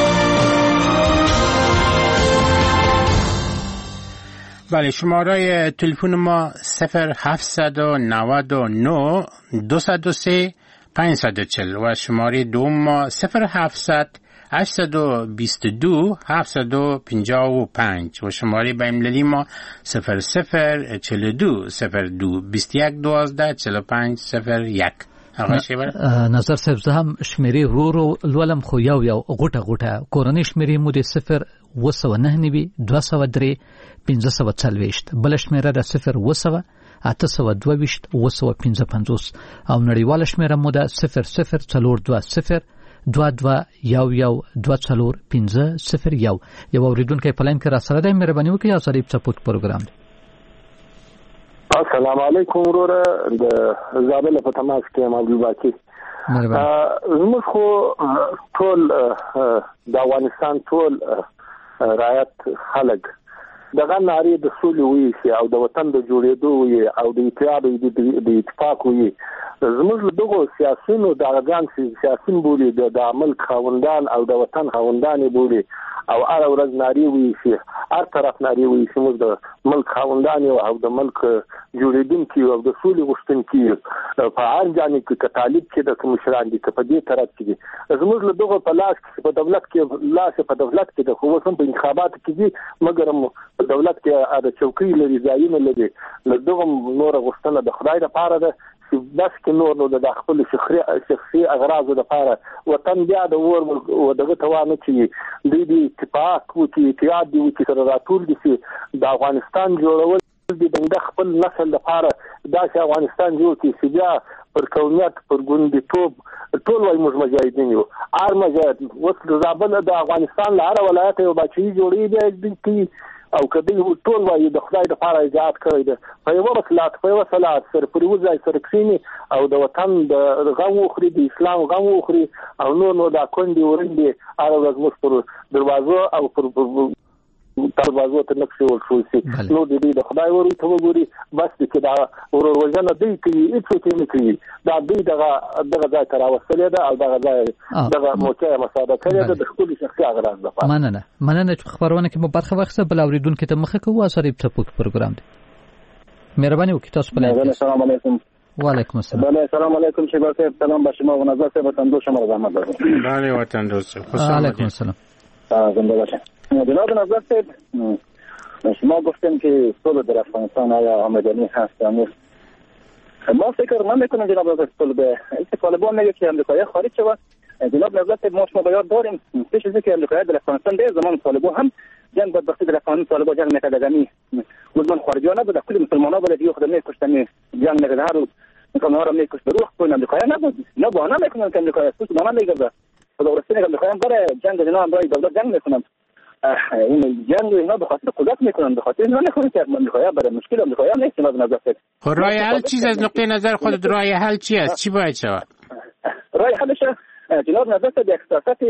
بله شماره تلفن ما صفر هفتصد و نود و نه دوصد و سه پانصد و چهل و شماره دوم ما صفر هفتصد هشتصد و بیست و دو هفتصد و پنجاه و پنج و شماره بین‌المللی ما صفر صفر چهل و دو صفر دو بیست و یک دوازده چهل و پنج صفر یک. آقای شیبر نظر صاحب زه هم شمیرې ورو لولم خو یو یو غوټه غوټه کورنۍ شمیرې مو د صفر وسو نه نیوي دوه سوه درې پنځه سوه څلوېښت بل شمیره د صفر وسو اته سوه دوه ویشت اوه سوه پنځه پنځوس او نړیواله شمیره مو ده صفر صفر څلور دوه صفر دوه دوه یو یو دوه څلور پنځه صفر یو. یو اوریدونکی په لاین کې را سره دی، مهرباني وکړئ یا صریب سپورت پروګرام دی. السلام علیکم وروره، د زابل په تماس کې یم عبدالباقي. زموږ خو ټول د افغانستان ټول رعایت خلک دغه نارې د سولې وي او د وطن د جوړېدو وي او د اتحاد د اتفاق وي. زموږ له دغو سیاسینو دغه ځان سیاسین بولي، د ملک خاوندان او د وطن خاوندان بولي او هر ورځ نارې وي چې هر طرف نارې وي چې موږ د ملک خاوندان او د ملک جوړېدونکي او د سولې غوښتونکي په هر جانب کې که طالب چې د مشران دي که په دې طرف کې دي. زموږ له دغو په لاس کې په دولت کې لاس په دولت کې د خو اوس هم په انتخاباتو کې دي، مګر په دولت کې د چوکۍ لري، ځایونه لري. له دغو نوره غوښتنه د خدای لپاره ده چې بس کې نور نو د خپل شخصي اغراضو لپاره وطن بیا د اور دغه توانه چې دوی د اتفاق وکړي، اتحاد دي وکړي، سره راټول دي چې د افغانستان جوړول دي د خپل نسل لپاره داسې افغانستان جوړ کړي چې بیا پر قومیت پر ګوندیتوب ټول وایي موږ مجاهدین یو. هر مجاهد اوس د زابل د افغانستان له هره ولایت یو بچي جوړېږي او کدی ټول وایي د خدای لپاره ایجاد کړی دی په یوه وصلات په یوه صلات سره پر یوه ځای سره کښېني او د وطن د غم وخوري، د اسلام غم وخوري او نور نو دا کونډې ورندې هره ورځ موږ پر دروازو او پر دروازو ته نقشې ورښول شي. نو د دوی د خدای ورې ته وګوري بس دی چې دا ورور وژنه دوی کوي، هېڅوک یې نه کوي. دا دوی دغه دغه ځای ته راوستلې ده او دغه ځای دغه موقع یې مساعده کړې ده د خپلو شخصي اغراض لپاره. مننه مننه چې خبرونه کې مو برخه واخیسته. بل اورېدونکي ته مخه کوو صریب سپورت پروګرام دی. مهرباني وکړئ تاسو په لاین کې. السلام علیکم. و علیکم السلام. بله السلام علیکم شیبا صاحب، سلام به شما و نظر صاحب وطن دوست شما رو زحمت دارم. بله وطن دوست خوش آمدید. علیکم السلام. زنده باشین. جناب نظر صاحب، شما گفتیم که صلح در افغانستان آیا آمدنی هست یا نیست. ما فکر من میکنم جناب نظر صلح به طالبان میگه که امریکایی خارج شود. جناب نظر صاحب ما شما باید داریم پیش از اینکه امریکایی در افغانستان در زمان طالبان هم جنگ بدبختی در افغانستان طالبان جنگ میکرد، یعنی گفتمان خارجی ها نبود، کلی مسلمان ها بود دیگه خود میکشتن، جنگ میکرد، هر روز مسلمان ها رو میکشت. روح کوین امریکایی نبود، نه بهانه میکنن که امریکایی است، بهانه میگه خدا ورسته میگه امریکایی هم برای جنگ جناب برای دولت جنگ میکنن. این جنگ اینا به خاطر قدرت میکنن، به خاطر اینا نکنن که امریکایی برای مشکل امریکایی هم نیست. جناب نظر صاحب خب راه حل چیز از نقطه نظر خود راه حل چی است؟ چی باید شود؟ راه حلش جناب نظر صاحب یک سیاست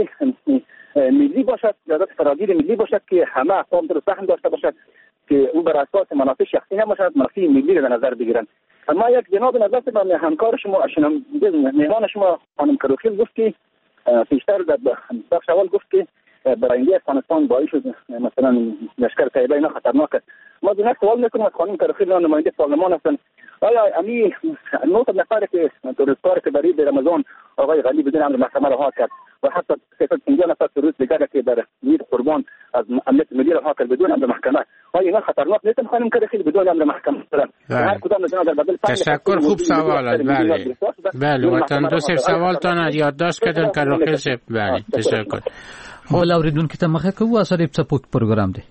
ملی باشد، سیاست فراگیر ملی باشد که همه اقوام در سهم داشته باشد که او بر اساس منافع شخصی نباشد، منافع ملی را در نظر بگیرن. اما یک جناب نظر صاحب همکار شما مهمان شما خانم کروخیل گفت که پیشتر در بخش اول گفت که برآینده افغانستان باعث شد مثلا لشکر طیبه اینا خطرناکه. ما دو سوال میکنیم از خانم کروخیل، نماینده پارلمان هستن، آیا امی نوت نفر که تروریست‌ها که برای رمضان آقای غنی بدون امر محکمه رها کرد و حتی سیصد و پنجاه نفر تروریست دیگر که در ویر قربان از امنیت ملی رها کرد بدون امر محکمه، آیا اینا خطرناک نیستن خانم کروخیل بدون امر محکمه دارن؟ هر کدام از در بدل تشکر، خوب سوال است. بله بله وطن دوست سوالتان یادداشت کردن کروخیل صاحب. بله تشکر. خو اوریدونکو ته مخه کوو اثر سپورت پروګرام دی.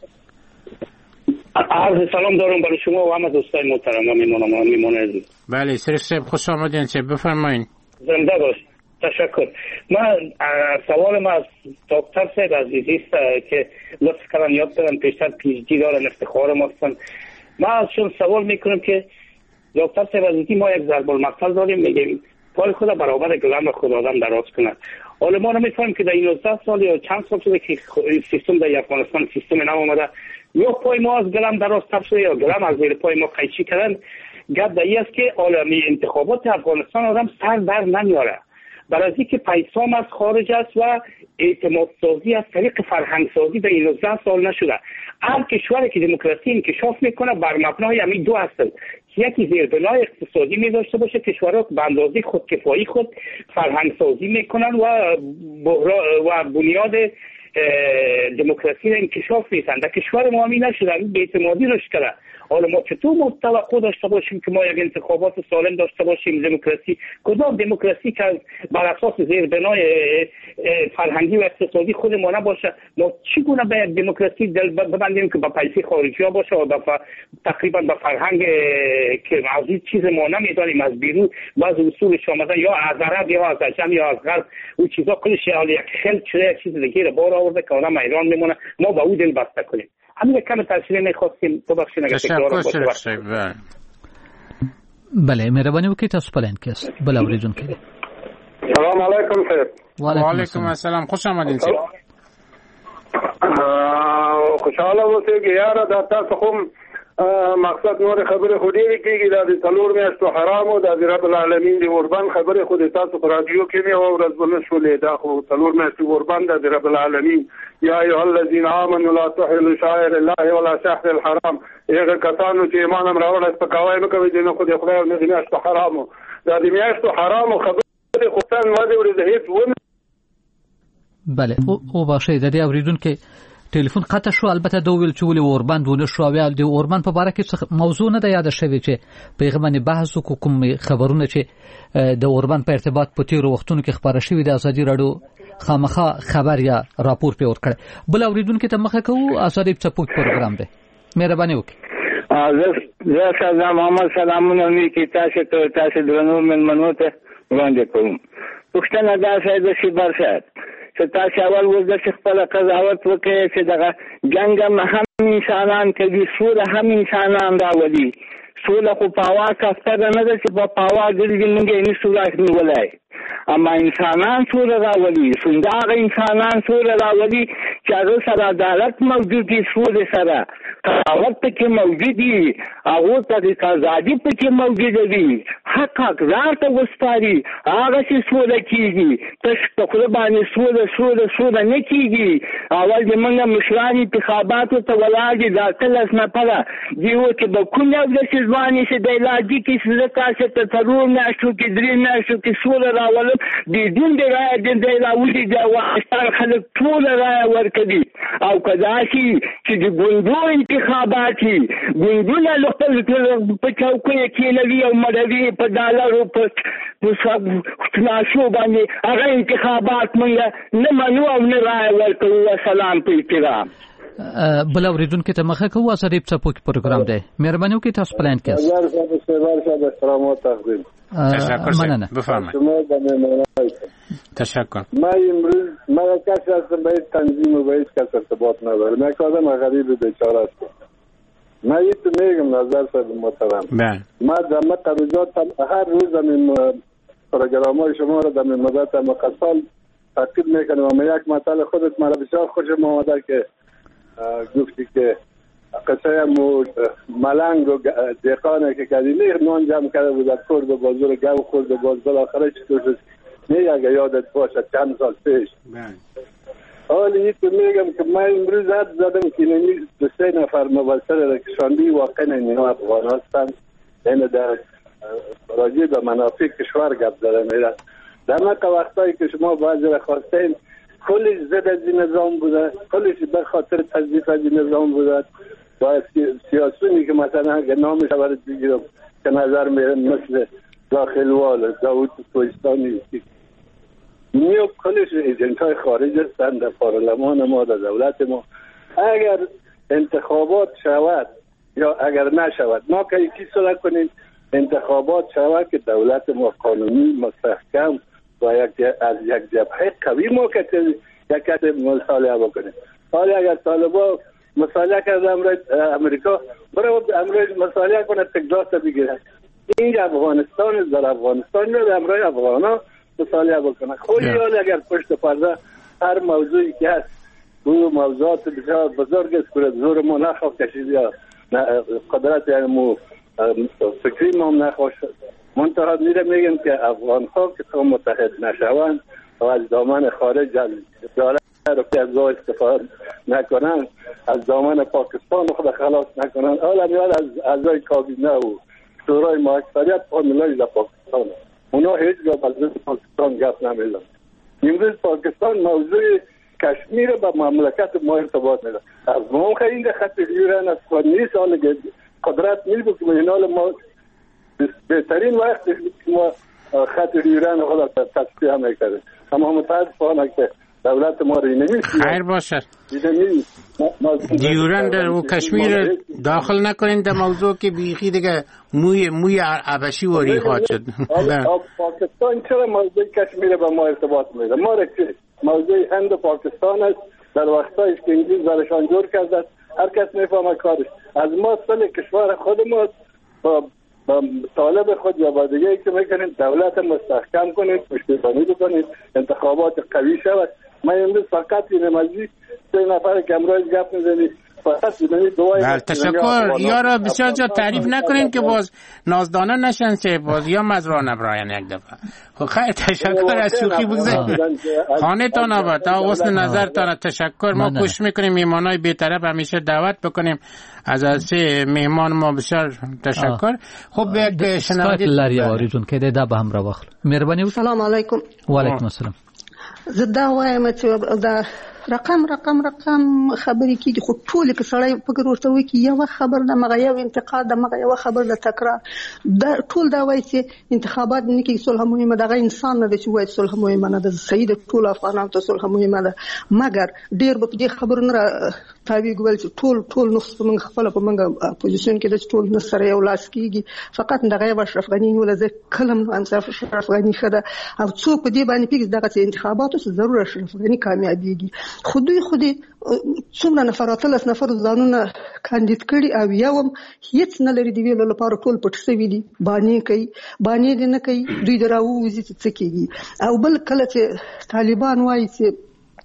عرض سلام دارم برای شما و همه دوستای محترم و میمونم میمونید. بله شریف صاحب خوش آمدین، چه بفرمایید. زنده باش. تشکر. من سوال ما از دکتر صاحب عزیزی است که لطف کردن یاد دادن، پیشتر پی اچ دی دارن، افتخار ما هستن. ما ازشون سوال میکنم که دکتر صاحب عزیزی ما یک ضرب المثل داریم، میگیم پای خود برابر گلم خود آدم دراز کند. حالا ما نمیفهمیم که در این نوزده سال یا چند سال شده که سیستم در افغانستان سیستم نو آمده، یا پای ما از گلم دراز تب شده یا گلم از زیر پای ما قیچی کردن. گپ در این است که عالمی انتخابات افغانستان آدم سر در نمیاره، برای اینکه پیسام از خارج است و اعتماد سازی از طریق فرهنگ سازی در این نوزده سال نشده. هر کشوری که دموکراسی انکشاف میکنه بر مبنای همین دو هستند، یکی زیربنای اقتصادی می داشته باشه، کشورها به اندازه خودکفایی خود فرهنگ سازی میکنن و و بنیاد دموکراسی را انکشاف میدن. در کشور ما همین نشده، به اعتمادی رشد کرده. حالا ما چطور ما توقع داشته باشیم که ما یک انتخابات سالم داشته باشیم؟ دموکراسی کدام دموکراسی که بر اساس زیربنای فرهنگی و اقتصادی خود ما نباشه؟ ما چگونه باید دموکراسی دل ببندیم که با پیسه خارجی ها باشه و با تقریبا با فرهنگ که از این چیز ما نمیدانیم از بیرون بعض اصولش آمده یا از عرب یا از عجم یا از غرب اون چیزا کلش یک خلط شده، یک چیز دیگه رو بار آورده که آدم ایران میمونه، ما با او دل بسته کنیم. همین کم تفصیلی می‌خواستیم ببخشید اگه تکرار باشه. بله مهربانی وکړئ تاسو پلان کې بل اوریدونکو. سلام علیکم صاحب. وعلیکم السلام، خوش آمدین صاحب. خوشاله اوسئ چې یاره دا تاسو کوم مقصد نور خبره خو ډېرې کېږي، دا د څلور میاشتو حرامو د رب العالمین د اوربند خبرې خو د تاسو په رادیو کې مې اورېدل ونه شولې، دا خو څلور میاشتې اوربند د رب العالمین یا ایها الذین آمنوا لا تحلوا شعائر الله ولا شهر الحرام. هغه کسانو چې ایمان هم راوړل سپکاوی مه کوئ چې نه خو د خدای او نه د میاشتو حرامو. دا د میاشتو حرامو خبرې خو تن ما دې اورېده هېڅ ونه. بله وبخښئ د دې اورېدونکي ټلیفون قطع شو. البته دا ویل چې ولې اوربند ونه شو، بیا د اوربند په باره کې موضوع نه ده یاد شوی چې په هغه باندې بحث وکړو. کوم خبرونه چې د اوربند په ارتباط په تیرو وختونو کې خبره شوې د ازادي راډیو خامخا خبر یا راپور په ورکړ. بل اوریدونکو ته مخه کوو ازادي چپوک پروګرام دی، مهرباني وکړئ. زه سلام محمد سلامونه نیکی تاسو ته تاسو درنو منمنو ته وړاندې کوم. پښتنه دا شاید شي برشات چې تاسو اول وځه چې خپل قضاوت وکړئ چې دغه جنگ هم انسانان کوي، سوله هم انسانان راولي. سوله خو په هوا کفتره نه ده چې په هوا ګرځي موږ یې نشو راښنیولی، اما انسانان سوله راولي. هغه انسانان سوله راولي چې هغه سره عدالت موجود وي، سولې سره قضاوت پکې موجود وي، هغو ته د ازادي پکې موجوده وي، حق حقدار ته وسپاري، هغسې سوله کېږي. تش په خوله باندې سوله سوله سوله نه کېږي. اول د موږ مشران انتخاباتو ته ولاړ دي، دا اتلس نفره دي و چې به کوم یو داسې ځوانې چې د علاجي کې چې زه تاسو ته څلور میاشتو کې درې میاشتو کې سوله راولم بدون د رایه د راولي د افغانستان خلک ټوله رایه ورکوي. او که داسې چې د ګوندو انتخابات وي، ګوندونه له خپل په چوکیو کېنوي او مړوي په ډالرو په تماشو باندې هغه انتخابات موږ نه منو او نه رایه ورکوو. وسلام په احترام. بل اوریدونکو ته مخه کوو ازادي چپوک پروګرام دی، مهرباني وکړئ تاسو پلان کې. مننه بفرمایید. تشکر. من امروز من کسی هستم به هیچ تنظیم و به هیچ کس ارتباط ندارم. من که آدم غریب بیچاره هستم. من یه تو میگم نظر صاحب محترم، من در مقابلات هر روز این پروگرام های شما را در مدت مقصال تاکید میکنم. و یک مسئله خودت مرا بسیار خوشم آمده که گفتی که قصه مو ملنگ و دیقانه که کردی نه نان جمع کرده بود از خورد و بازور گو خورد و باز بالاخره چطور شد نه اگه یادت باشه چند سال پیش. حالی تو میگم که من امروز حد زدم که نمی دو سه نفر مبصر رکشاندی واقعا اینا افغان هستن، یعنی در راجع به منافع کشور گپ زده میره. در مکه وقتایی که شما بعضی را خواستین کلش زد از این نظام بوده، کلش به خاطر تضعیف از این نظام بوده. باید سیاسونی که مثلا اگر نامش برای بگیرم که نظر میرم مثل داخلوال داود کوهستانی نیو کلش ایجنت های خارج هستند در پارلمان ما در دولت ما. اگر انتخابات شود یا اگر نشود ما که یکی صلح کنیم انتخابات شود که دولت ما قانونی مستحکم و یک از یک جبهه قوی ما که یک کت مصالحه بکنیم. حالا اگر طالبا مصالحه کرده امریکا برای امریکا مصالحه کنه تکداس بگیره، این افغانستان در افغانستان نه در امریکا افغانا مصالحه بکنه. خودی حالا اگر پشت پرده هر موضوعی که هست او موضوعات بسیار بزرگ است که زور ما نخواه کشید یا قدرت یعنی مو فکری ما هم نخواه شد. منطقه میره میگم که افغان ها که تا متحد نشوند و از دامن خارج از داره رو که از استفاده نکنن، از دامن پاکستان خود خلاص نکنن. حالا میاد از اعضای کابینه و شورای ماکفریت فامیلای در پاکستان اونا هیچ گاه از پاکستان گپ نمیزن. امروز پاکستان موضوع کشمیر با مملکت ما ارتباط میده. از ما خیلی خط ایران است و نیست حال قدرت نیست که مینال ما بهترین وقت ما خط ایران حالا تصفیه میکنه. اما متاسفانه که دولت ما رو نمیشه. خیر باشه. دیوران در و کشمیر داخل نکنین در موضوع که بیخی دیگه موی موی عبشی و ریخات شد. پاکستان چرا موضوع کشمیر با ما ارتباط میده؟ ما رکتی موضوع هند و پاکستان است. در وقتایش که انگلیس برشان جور کرده است هر کس میفهمه کارش. از ما سال کشور خود ما با با طالب خود یا با دیگه که میکنیم دولت مستحکم کنیم، پشتیبانی بکنیم، انتخابات قوی شود. من امروز فقط این نمازی سه نفر که امروز گپ میزنی فقط ببینی دوای بله تشکر. یارا بسیار جا تعریف نکنین که باز نازدانه نشن چه باز یا مزرعه نبراین یک دفعه. خب خیلی تشکر از شوخی بگذارید. خانه تان آباد تا حسن نظر تان تشکر. ما کوشش میکنیم میهمانای بی‌طرف همیشه دعوت بکنیم. از از مهمان ما بسیار تشکر. خب یک شنونده لاریواری جون که ده به هم را واخل. مهربانی. سلام علیکم. و علیکم السلام. زدا وایم چې دا رقم رقم رقم خبرې کیږي خو ټول کې سړی فکر ورته وي چې یو خبر د مغه یو انتقاد د مغه یو خبر د تکرار دا ټول دا وایي چې انتخابات نه کې صلح مهمه ده. انسان نه چې وایي صلح مهمه نه ده. صحیح ده ټول افغانانو ته صلح مهمه ده مګر ډیر په دې خبر نه تابع ګول چې ټول ټول نو موږ خپل په موږ پوزیشن کې د ټول نصر یو لاس کیږي فقط دغه اشرف غنی ولا ځکه کلم انصاف اشرف غنی خده او څوک په دې باندې پیګ دغه انتخاباتو ضرور اشرف غنی کامیابیږي. خودی خودی څومره نفرات لس نفر ځانونه کاندید کړي او یوم هیڅ نه لري دی ویلو لپاره ټول پټ سوي دي باندې کوي باندې دي نه کوي دوی دراوځي څه کوي. او بل کله چې طالبان وایي چې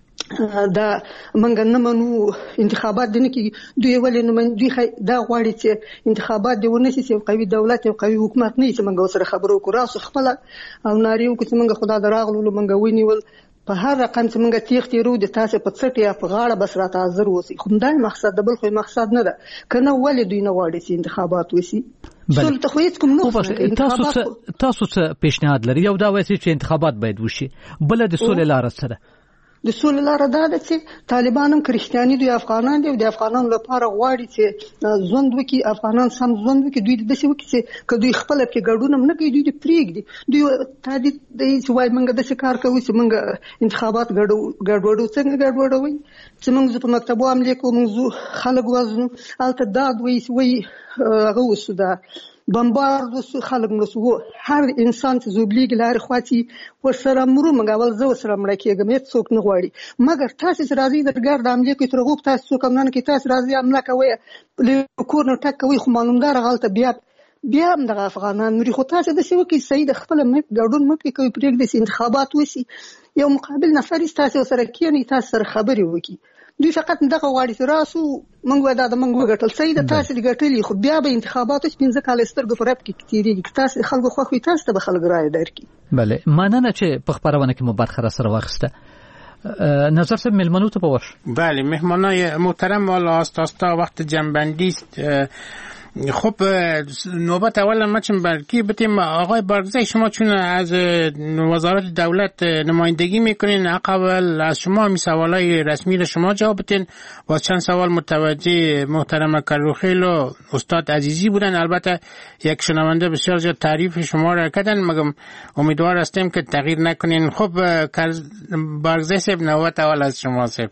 دا منګ نه منو انتخابات دي نه کوي دوی ولې نه من دوی دا غواړي چې انتخابات دی ونه شي قوي دولت او قوي حکومت نه شي منګ سره خبرو کو راسو خپل او ناریو کو چې منګ خدا دراغلو منګ ونیول په هر رقم چې موږ تیغ تیرو د تاسو په څټ یا په غاړه بس راته حاضر اوسئ. خو دا مقصد د بل خو مقصد نه ده کنه ولې دوی نه غواړي چې انتخابات وشي. ټول ته خو هیڅ کوم نه تاسو تاسو څه پیشنهاد لري؟ یو دا وایي چې انتخابات باید وشي بل د سولې لار سره د سولې لار دا ده چې طالبان هم کریستیاني دي افغانان دي او د افغانانو لپاره غواړي چې ژوند وکړي افغانان سم ژوند وکړي. دوی د څه وکړي چې که دوی خپل کې ګډون نه کوي دوی پریږدي دوی تادي د هیڅ وای منګه د څه کار کوي چې منګه انتخابات ګډو ګډوډو څنګه ګډوډوي چې موږ په مکتبو عملي کوو موږ خلک وزنو الته دا دوی وي هغه وسودا بمبارد وسو خلک نسو هر انسان چې زوبلیګ لار خواتي ورسره مرو مګاول زو سره مړ کېږم هیڅ څوک نه غواړي مګر تاسو راځي د ګرد عملي کې تر غوښ تاسو کوم نه کې تاسو راځي عمله کوي کور نه ټک کوي خو معلومدار غلطه بیا بیا هم د افغانان نوري خو تاسو د څه وکي سید خپل مت ګډون مت کوي پرېګ د انتخابات وسی یو مقابل نفر تاسو سره کېنی تاسو سره خبري وکي دوی فقط دغه غواړي چې راسو موږ ودا د موږ وګټل سید تاسو د ګټلې خو بیا به انتخاباتو پنځه کال سترګو پر اپ کې تیریږي تاسو خلکو خو خو تاسو ته خلک رائے درکې. بله مننه چې په خبرونه کې مو برخه سره واخسته. نظر صاحب مهمانو ته پوښ. بله مهمانای محترم والا استا وقت جنبندی است. خب نوبت اول ما چون بلکی بتیم آقای بارگزای شما چون از وزارت دولت نمایندگی میکنین اقبل از شما می سوالای رسمی رو شما جواب بتین و چند سوال متوجه محترم کروخیل و استاد عزیزی بودن. البته یک شنونده بسیار زیاد تعریف شما را کردن مگم امیدوار هستیم که تغییر نکنین. خب بارگزای صاحب نوبت اول از شما صاحب.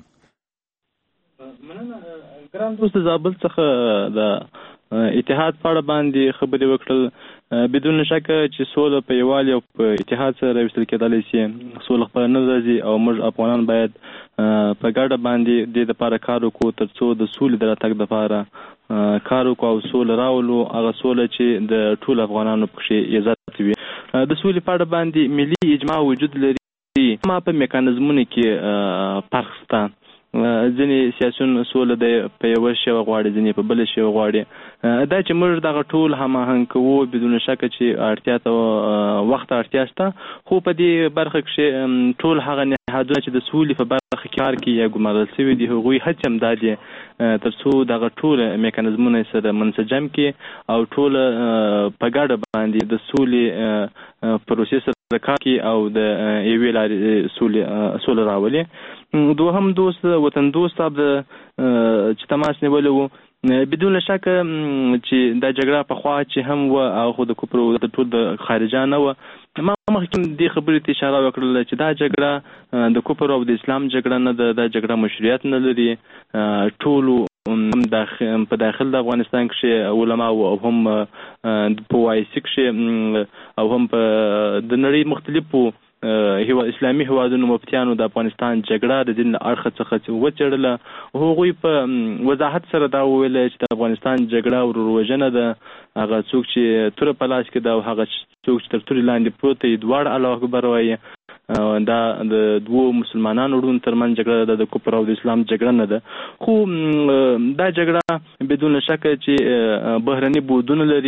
من ګران دوست زابل څخه د اتحاد په اړه باندې خبرې وکړل بدون شک چې سوله په یووالي او په اتحاد سره راوستل کېدلی شي. سوله خپله نه راځي او موږ افغانان باید په ګډه باندې دې دپاره کار وکړو تر څو د سولې د راتګ دپاره کار وکړو او سوله راولو هغه سوله چې د ټولو افغانانو پکښې عزت وي. د سولې په اړه باندې ملي اجماع وجود لري ما په میکانیزمونو کې فرق شته. ځینې سیاسیون سوله د په یوه شی غواړي ځینې په بل شی غواړي. دا چې موږ دغه ټول هماهنګ کوو بدون شکه چې اړتیا ته وخت اړتیا شته خو په دې برخه کې ټول هغه نهادونه چې د سولې په برخه کې کار کوي یا ګمارل شوي دي هغوی هڅې هم دا دي تر څو دغه ټول میکانیزمونه سره منسجم کړي او ټول په ګډه باندې د سولې پروسې زکاکی او د یوې لارې سولې سولې راولي. دوهم دوست وطن دوست د چې تماس نیولی و بدون شک چې دا جګړه پخوا چې هم و او خو د کفر د ټول د خارجان نه و. ما مخکې دې خبرې ته اشاره وکړله چې دا جګړه د کفر او د اسلام جګړه نه ده، دا جګړه مشروعیت نه لري. ټولو په داخل د افغانستان کښې علما او هم په وایسي کښې او هم په د نړۍ مختلفو اسلامي هیوادونو مفتیانو د افغانستان جګړه د دین له اړخه څخه وڅېړله. هغوی په وضاحت سره دا وویل چې د افغانستان جګړه ورور ده، هغه څوک چې توره په لاس کې ده او هغه څوک چې تر تورې لاندې پروت دی دواړه الله اکبر وایي. دا د دوو مسلمانانو وروڼو ترمنځ جګړه ده، د کفر او د اسلام جګړه نه ده. خو دا جګړه بدون شک چې بهرني بودونه لري،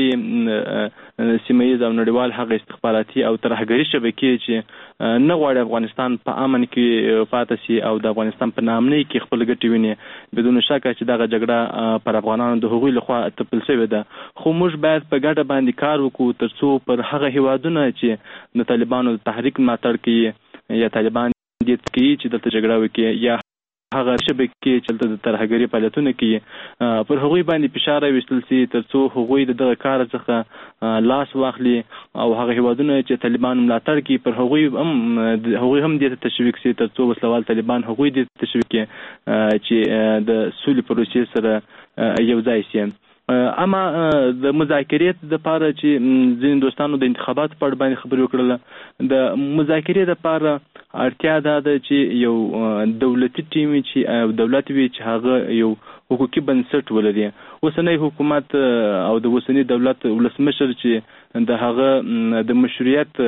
سیمه ییز او نړیوال هغه استخباراتي او ترهګري شبکې چې نه غواړي افغانستان په امن کې پاتې شي او د افغانستان په نامنۍ کې خپل ګټې ویني. بدون شک چې دغه جګړه پر افغانانو د هغوی لخوا تپل شوې ده. خو موږ باید په ګډه باندې کار وکړو تر څو پر هغه هیوادونه چې د طالبانو د تحریک ملاتړ کوي یا طالبان دې کوي چې دلته جګړه وکړي یا هغه شبکې چې دلته د ترهګري فعالیتونه کوي پر هغوی باندې فشار راوستل شي تر څو هغوی د دغه کار څخه لاس واخلي او هغه هیوادونه چې طالبان ملاتړ کوي پر هغوی هم هغوی هم دې ته تشویق شي تر څو وسلوال طالبان هغوی دې ته تشویق کړي چې د سولې پروسې سره یو ځای شي. اما د مذاکرې دپاره چې ځینې دوستانو د انتخاباتو په اړه باندې خبرې وکړله، د مذاکرې دپاره اړتیا دا ده چې یو دولتي ټیم چې دولت وي چې هغه یو حقوقي بنسټ ولري. اوسنی حکومت او د اوسني دولت ولسمشر چې د هغه د مشروعیت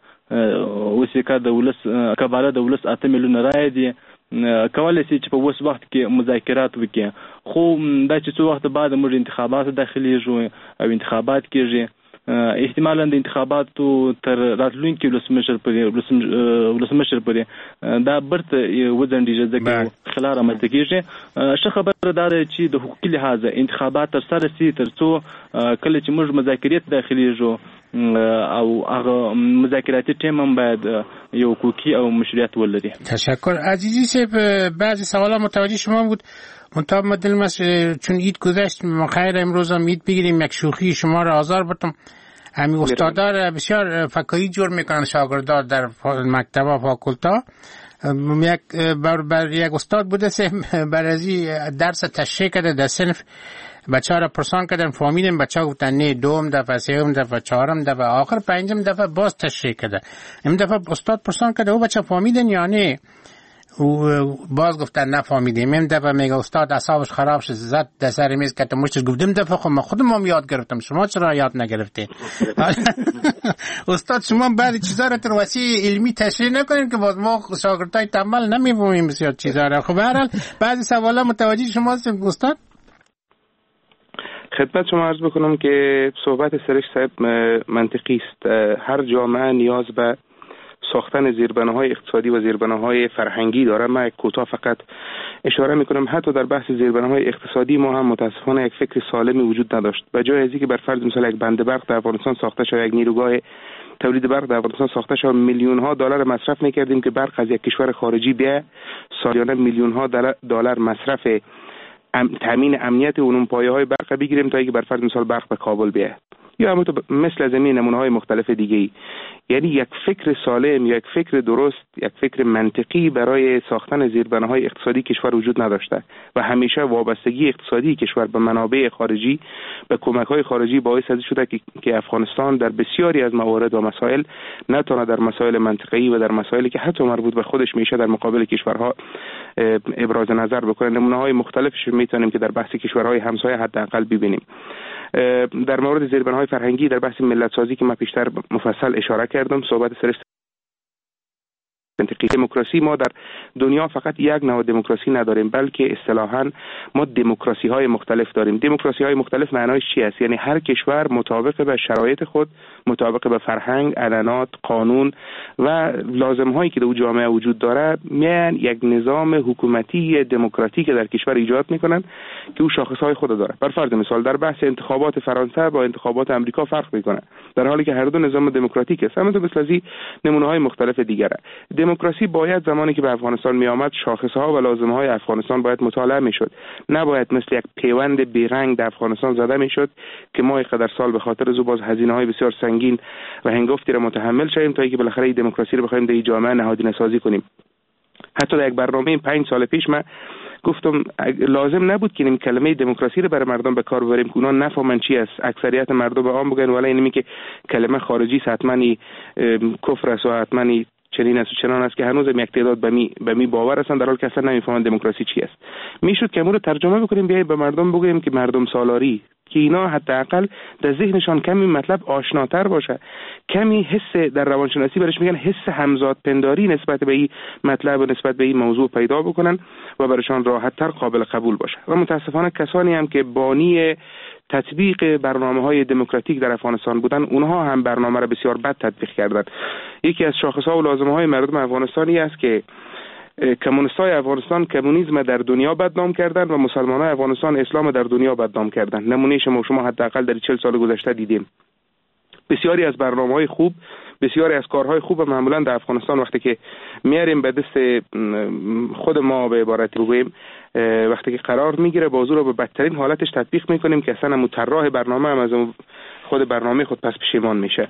وسیقه د ولس کباله د ولس اته میلیونه رایې دي، کولای شي چې په اوس وخت کې مذاکرات وکړي. خو دا چې څو وخت بعد موږ انتخابات داخليږو او انتخابات کېږي، احتمالاً د انتخاباتو تر راتلونکي ولسمشر پورې ولسمشر پورې دا برته وځنډېږي ځکه خلا رامنځته کېږي. ښه خبره دا ده چې د حقوقي لحاظه انتخابات ترسره شي تر څو کله چې موږ مذاکرې ته داخليږو او هغه مذاکراتی تیم هم باید یو حقوقی او مشروعیت ولري. تشکر. عزیزی صاحب بعضی سوالا متوجه شما بود، منتها من دلم است چون اید گذشت ما خیر امروز هم اید بگیریم، یک شوخی شما را آزار بتم. همین استادار بسیار فکایی جور میکنن شاگردار در مکتب و فاکولتا. یک بر, بر یک استاد بوده سه برازی درس تشریح کرده در صنف، بچه ها را پرسان کردن فهمیدیم، بچه ها گفتن نه، دوم دفعه، سوم دفعه، چهارم دفعه، آخر پنجم دفعه باز تشریح کرده. این دفعه استاد پرسان کرده او بچه فهمیدن یا نه؟ و باز گفتن نفهمیدیم. این دفعه میگه استاد اعصابش خراب شد، زد در سر میز که مشتش گفتم دفعه خب ما خودم هم یاد گرفتم، شما چرا یاد نگرفتید؟ استاد شما بعضی چیزا رو در وسیع علمی تشریح نکنید که باز ما شاگردای تنبل نمیفهمیم بسیار چیزا رو. خب به هر حال بعضی سوالا متوجه شما هستید استاد؟ خدمت شما عرض بکنم که صحبت سرش صاحب منطقی است. هر جامعه نیاز به ساختن زیربناهای اقتصادی و زیربناهای فرهنگی داره. من کوتاه فقط اشاره میکنم حتی در بحث زیربناهای اقتصادی ما هم متاسفانه یک فکر سالمی وجود نداشت. به جای از اینکه بر فرض مثال یک بند برق در افغانستان ساخته شود، یک نیروگاه تولید برق در افغانستان ساخته شود، میلیون ها دلار مصرف میکردیم که برق از یک کشور خارجی بیاد، سالیانه میلیون ها دلار مصرف ام تامین امنیت اون پایه های برق بگیریم تا اینکه بر فرض مثال برق به کابل بیاد، یا همون مثل از این نمونه های مختلف دیگه ای. یعنی یک فکر سالم، یک فکر درست، یک فکر منطقی برای ساختن زیربناهای اقتصادی کشور وجود نداشته و همیشه وابستگی اقتصادی کشور به منابع خارجی، به کمک‌های خارجی باعث شده که که افغانستان در بسیاری از موارد و مسائل نتونه در مسائل منطقی و در مسائلی که حتی مربوط به خودش میشه در مقابل کشورها ابراز نظر بکنه. نمونه‌های مختلفش میتونیم که در بحث کشورهای همسایه حداقل ببینیم. در مورد زیربناهای فرهنگی در بحث ملت سازی که من پیشتر مفصل اشاره کردم، صحبت سرش دموکراسی ما در دنیا فقط یک نوع دموکراسی نداریم، بلکه اصطلاحاً ما دموکراسی های مختلف داریم. دموکراسی های مختلف معنایش چی است؟ یعنی هر کشور مطابق به شرایط خود، مطابق به فرهنگ، عنعنات، قانون و لازم هایی که در جامعه وجود داره، میان یک نظام حکومتی دموکراتیک در کشور ایجاد میکنن که او شاخص های خود داره. بر فرض مثال در بحث انتخابات فرانسه با انتخابات امریکا فرق میکنه، در حالی که هر دو نظام دموکراتیک است. همونطور مثل ازی نمونه های مختلف دیگره. دموکراسی باید زمانی که به افغانستان می آمد شاخص ها و لازمه های افغانستان باید مطالعه میشد، نباید مثل یک پیوند بیرنگ در افغانستان زده میشد که ما اینقدر سال به خاطر از باز هزینه های بسیار سنگین و هنگفتی را متحمل شویم تا اینکه بالاخره دموکراسی رو بخوایم در جامعه نهادینه سازی کنیم. حتی در یک برنامه پنج سال پیش من گفتم لازم نبود که این کلمه دموکراسی رو برای مردم به کار ببریم که اونا نفهمن چی است. اکثریت مردم عام بگن ولی اینمی که کلمه خارجی حتما کفر است و حتما چنین است و چنان است که هنوز یک تعداد به می به می باور هستند، در حالی که اصلا نمیفهمن دموکراسی چی است. میشد که امور رو ترجمه بکنیم، بیایم به مردم بگوییم که مردم سالاری، که اینا حداقل در ذهنشان کمی مطلب آشناتر باشه، کمی حس در روانشناسی برش میگن حس همزاد پنداری نسبت به این مطلب و نسبت به این موضوع پیدا بکنن و برشان راحت‌تر قابل قبول باشه. و متاسفانه کسانی هم که بانی تطبیق برنامه‌های دموکراتیک در افغانستان بودن، اونها هم برنامه را بسیار بد تطبیق کردند. یکی از شاخص‌ها و لازمه‌های مردم افغانستانی است که کمونیستای افغانستان کمونیسم در دنیا بدنام کردند و مسلمانای افغانستان اسلام در دنیا بدنام کردند. نمونهش ما شما حداقل در چهل سال گذشته دیدیم. بسیاری از برنامه‌های خوب، بسیاری از کارهای خوب معمولا در افغانستان وقتی که میاریم به دست خود ما به عبارت بگوییم، وقتی که قرار میگیره بازو رو به بدترین حالتش تطبیق میکنیم که اصلا مطرح برنامه هم از خود برنامه خود پس پشیمان میشه.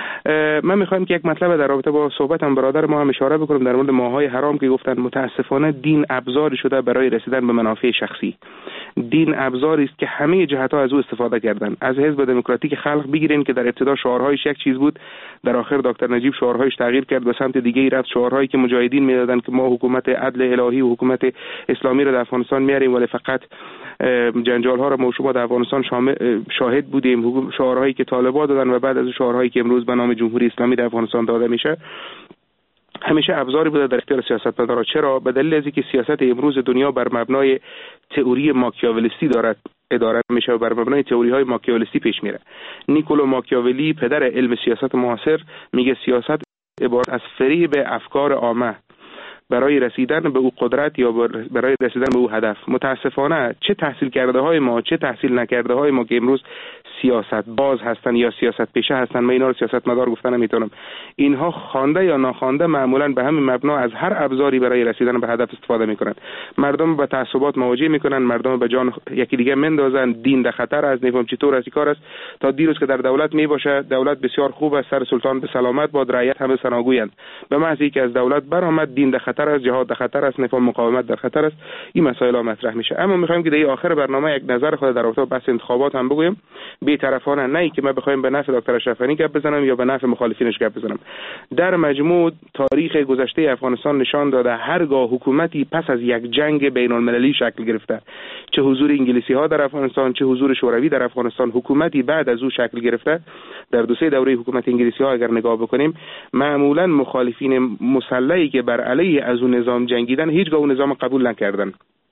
من میخوایم که یک مطلب در رابطه با صحبتم برادر ما هم اشاره بکنم در مورد ماهای حرام که گفتن متاسفانه دین ابزاری شده برای رسیدن به منافع شخصی. دین ابزاری است که همه جهت‌ها از او استفاده کردن. از حزب دموکراتیک خلق بگیرین که در ابتدا شعارهایش یک چیز بود، در آخر دکتر نجیب شعارهایش تغییر کرد به سمت دیگه‌ای رفت. شعارهایی که مجاهدین میدادن که ما حکومت عدل الهی و حکومت اسلامی را در افغانستان میاریم، ولی فقط جنجال ها را ما شما در افغانستان شاهد بودیم. شعارهایی که طالبان دادن و بعد از شعارهایی که امروز به نام جمهوری اسلامی در افغانستان داده میشه همیشه ابزاری بوده در اختیار سیاستمداران. چرا؟ به دلیل اینکه سیاست امروز دنیا بر مبنای تئوری ماکیاولیستی دارد اداره میشه و بر مبنای تئوری های ماکیاولیستی پیش میره. نیکولو ماکیاولی پدر علم سیاست معاصر میگه سیاست عبارت از فریب افکار عامه برای رسیدن به او قدرت یا برای رسیدن به او هدف. متاسفانه چه تحصیل کرده های ما چه تحصیل نکرده های ما که امروز سیاست باز هستن یا سیاست پیشه هستن، من اینا رو سیاست مدار گفتن نمیتونم، اینها خوانده یا ناخوانده معمولا به همین مبنا از هر ابزاری برای رسیدن به هدف استفاده میکنن. مردم به تعصبات مواجه میکنن، مردم به جان یکی دیگه مندازن، دین در خطر است، نفهم چطور است کار است. تا دیروز که در دولت می باشه دولت بسیار خوب است، سر سلطان به سلامت باد، رعیت همه ثناگویند. به محض اینکه از دولت برآمد دین در خطر است، جهاد در خطر است، نفهم مقاومت در خطر است، این مسائل ها مطرح میشه. اما میخوایم که در آخر برنامه یک نظر خود در رابطه با بحث انتخابات هم بگویم، بی‌طرفانه، نه اینکه ما بخوایم به نفع دکتر اشرف غنی گپ بزنم یا به نفع مخالفینش گپ بزنم. در مجموع تاریخ گذشته افغانستان نشان داده هرگاه حکومتی پس از یک جنگ بین المللی شکل گرفته، چه حضور انگلیسی ها در افغانستان چه حضور شوروی در افغانستان، حکومتی بعد از او شکل گرفته در دو سه دوره حکومت انگلیسی ها اگر نگاه بکنیم، معمولا مخالفین مسلحی که بر علیه از اون نظام جنگیدن هیچگاه اون نظام قبول نکردن.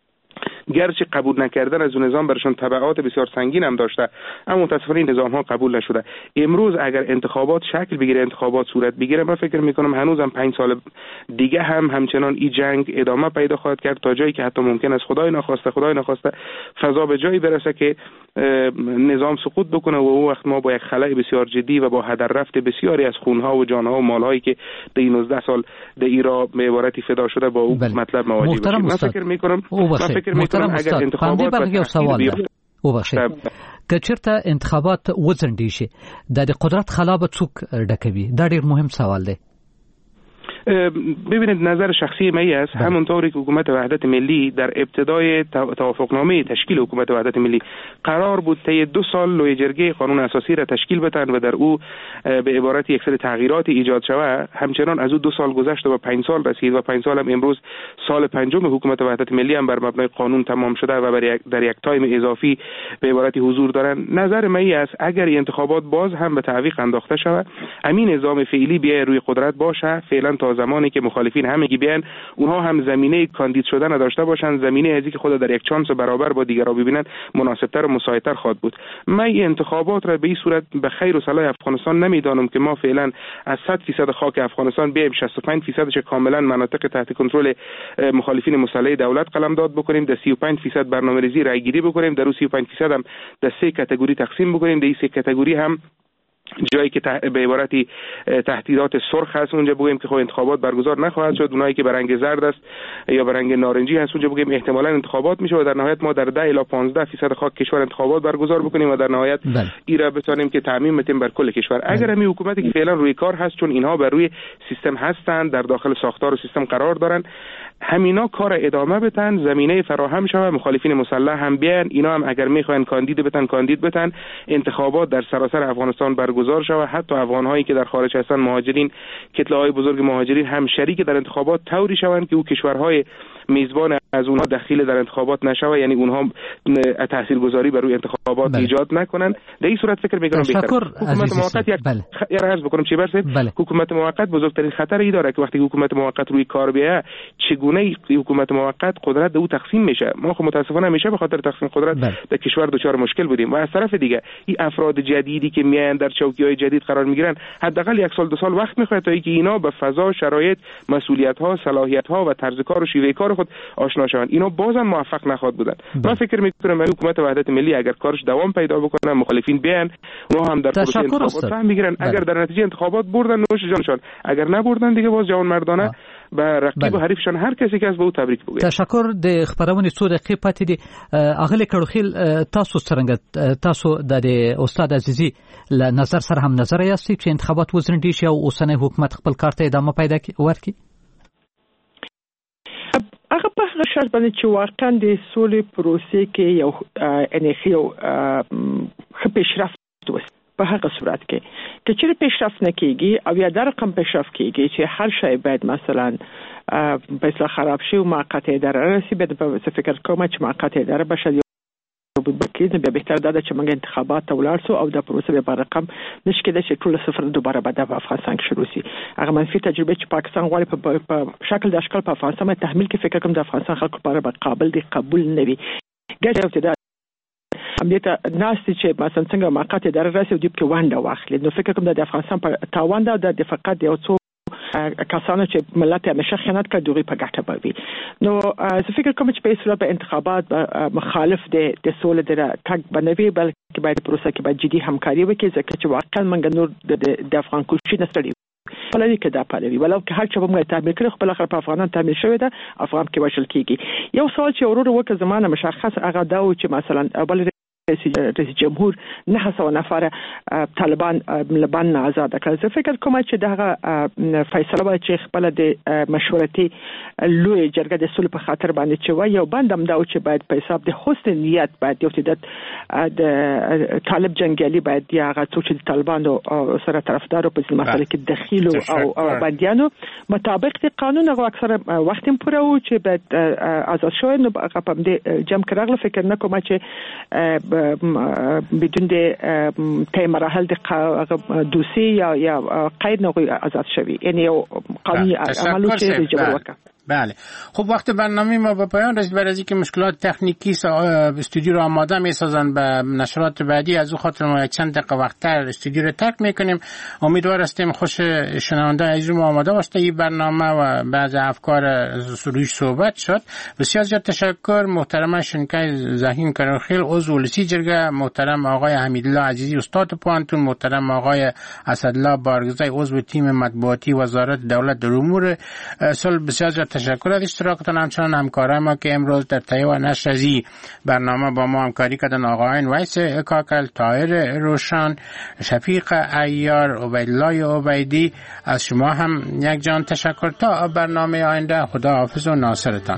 گرچه قبول نکردن از اون نظام برشون تبعات بسیار سنگین هم داشته، اما متاسفانه این نظام ها قبول نشده. امروز اگر انتخابات شکل بگیره، انتخابات صورت بگیره، من فکر میکنم هنوزم پنج سال دیگه هم همچنان این جنگ ادامه پیدا خواهد کرد تا جایی که حتی ممکن است خدای نخواسته خدای نخواسته فضا به جایی برسه که نظام سقوط بکنه و اون وقت ما با یک خلأ بسیار جدی و با هدر رفت بسیاری از خونها و جانها و مالهایی که در این نوزده سال در ایران به عبارتی فدا شده با اون مطلب مواجه بشیم. من فکر میکنم من فکر میکنم اگر انتخابات برای سوال ده او بخشید که چرته انتخابات وزندی شي د قدرت خلا به څوک ډکوي، دا ډیر مهم سوال دی. ببینید نظر شخصی من است، همونطوری که حکومت وحدت ملی در ابتدای توافقنامه تشکیل حکومت وحدت ملی قرار بود طی دو سال لوی جرگه قانون اساسی را تشکیل بدن و در او به عبارت یک سری تغییرات ایجاد شود، همچنان از او دو سال گذشت و پنج سال رسید و پنج سال هم امروز سال پنجم حکومت وحدت ملی هم بر مبنای قانون تمام شده و در یک تایم اضافی به عبارتی حضور دارن. نظر من است اگر انتخابات باز هم به تعویق انداخته شود، همین نظام فعلی بیای روی قدرت باشه، فعلا تا تا زمانی که مخالفین همگی بیان اونها هم زمینه کاندید شدن نداشته باشند، زمینه ازی که خود در یک چانس برابر با دیگرها ببینند مناسبتر و مساعدتر خواهد بود. من این انتخابات را به این صورت به خیر و صلاح افغانستان نمیدانم که ما فعلا از صد درصد خاک افغانستان بیایم شصت و پنج درصدش کاملا مناطق تحت کنترل مخالفین مسلح دولت قلمداد بکنیم، در سی و پنج درصد برنامه‌ریزی رایگیری بکنیم، در سی و پنج درصد هم در سه کاتگوری تقسیم بکنیم. در این سه کاتگوری هم جایی که به عبارتی تهدیدات سرخ هست اونجا بگیم که خب انتخابات برگزار نخواهد شد، اونایی که به رنگ زرد است یا به رنگ نارنجی هست اونجا بگیم احتمالاً انتخابات میشه و در نهایت ما در ده الی پانزده درصد خاک کشور انتخابات برگزار بکنیم و در نهایت این را بتونیم که تعمیم بدیم بر کل کشور. اگر همین حکومتی که فعلا روی کار هست، چون اینها بر روی سیستم هستند، در داخل ساختار و سیستم قرار دارن، همینا کار ادامه بدن، زمینه فراهم شود، مخالفین مسلح هم بیان، اینا هم اگر میخواین کاندید بتن کاندید بتن، انتخابات در سراسر افغانستان برگزار شود، حتی افغان‌هایی که در خارج هستن، مهاجرین، کتله‌های بزرگ مهاجرین هم شریک در انتخابات طوری شوند که او کشورهای میزبان از اونها دخیل در انتخابات نشوه، یعنی اونها تاثیرگذاری بر روی انتخابات بله. ایجاد نکنن. در این صورت فکر می‌کنم بهتره. حکومت موقت یک بله. خ... عرض بکنم چی برسه بله. حکومت موقت بزرگترین خطر ای داره که وقتی حکومت موقت روی کار بیاد، چگونه حکومت موقت قدرت به او تقسیم میشه. ما خب متاسفانه همیشه به خاطر تقسیم قدرت بله. در کشور دچار مشکل بودیم و از طرف دیگه این افراد جدیدی که میان در چوکی‌های جدید قرار میگیرن، حداقل یک سال دو سال وقت میخواد تا اینکه اینا به فضا، شرایط، مسئولیت‌ها، صلاحیت‌ها و طرز کار و شیوه کار خود آشنا شوند. اینا بازم موفق نخواهد بودن. من فکر میکنم حکومت وحدت ملی اگر کارش دوام پیدا بکنه، مخالفین بیان، اونها هم در پروسه انتخابات سهم میگیرن، اگر در نتیجه انتخابات بردن نوش جانشان، اگر نبردن دیگه باز جوان مردانه به رقیب و حریفشان هر کسی که از به او تبریک بگوید. تشکر. د خبرونه څو دقیقې پاتې دي. اغلی کړوخیل تاسو څنګه تاسو د استاد عزیزی له نظر سره هم نظر یاستئ چې انتخابات وزرندي شي او اوسنۍ حکومت خپل کار ته ادامه پیدا ورکړي؟ هغه په هغه شرط باندې چې واقعا د سولې پروسې کې یو انخي او ښه پیشرفت وشي. په هغه صورت کې چې چیرې پیشرفت نه کیږي او یا در رقم پیشرفت کیږي چې هر شی باید مثلا په اصطلاح خراب شي او موقت اداره رسي، به فکر کوم چې موقت اداره بشه بکیدنه به بهتر داده چې موږ انتخابات ته ولاړ سو او د پروسې به رقم نشي کېدای چې ټول صفر دوباره به د افغانستان کې شروع شي. هغه منفي تجربه چې پاکستان غواړي په شکل د اشکال په افغانستان باندې تحمیل کې فکر کوم د افغانستان خلکو لپاره به قابل دي قبول نه وي. ګټه د امنیت ناستي چې مثلا څنګه موقت اداره رسي او د په وانډه واخلي، نو فکر کوم د افغانستان په تاوان ده د فقط یو څو کسانو چې ملت همیشه خیانت کړي دوی په ګټه باندې. نو زه فکر کوم چې په صورت به انتخابات مخالف دي د سولې د تګ بنوي، بلکې باید پروسه کې باید جدي همکاري وکړي، ځکه چې واقعا موږ نور د افغان کوشش نه ستړي پلوي کې دا پلوي ولو که هر څه موږ تعمیر کړو خپل خپل په افغانان تعمیر شوی ده، افغان کې وشل کیږي. یو سوال چې ورور وکړ زمانه مشخص هغه دا و چې مثلا اول رئیس جمهور نه سو نفر طالبان لبنان آزاد کړل. زه فکر کوم چې دغه فیصله به چې خپل د مشورتي لوی جرګه د سولې په خاطر باندې چې وای یو بندم دا چې باید په حساب د حسن نیت باید یو تعداد د طالب جنگیالي باید یا هغه څو چې طالبان او سره طرفدارو په مسله کې دخیل او باندېانو مطابق د قانون هغه اکثر وخت پوره و چې باید آزاد شوی. نو هغه په دې جمع کړل فکر نه کوم چې بدون د تای مراحل د دوسی یا یا قید نه آزاد شوی، یعنی قانونی عملو چې جبر وکړه. بله. خب وقت برنامه ما به پایان رسید. برای اینکه مشکلات تکنیکی استودیو رو آماده می‌سازن به نشرات بعدی، از او خاطر ما چند دقیقه وقت‌تر استودیو رو ترک می‌کنیم. امیدوار هستیم خوش شنونده عزیز ما آماده باشید. این برنامه و بعض افکار روش صحبت شد. بسیار زیاد تشکر محترم شنکای زهین کروخیل عضو ولسی جرگه، محترم آقای حمیدالله عزیزی استاد پوهنتون، محترم آقای اسدالله بارگزای عضو تیم مطبوعاتی وزارت دولت در امور صلح. بسیار زیاد تشکر از اشتراکتان. همچنان همکارای ما که امروز در تهیه و نشر از برنامه با ما همکاری کردن آقایان ویس کاکل، طاهر روشن، شفیق عیار، عبیدالله عبیدی. از شما هم یک جان تشکر. تا برنامه آینده خدا حافظ و ناصرتان.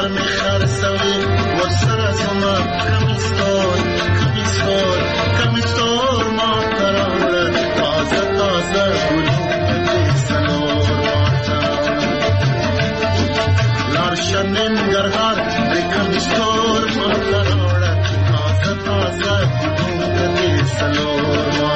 می خرسوی و سر از اومد کمیستور کمیستور کمیستور ما تراوره تازه تازه گلوی سلور ما تراوره لارشن ننگرهار کمیستور ما تراوره تازه تازه گلوی سلور ما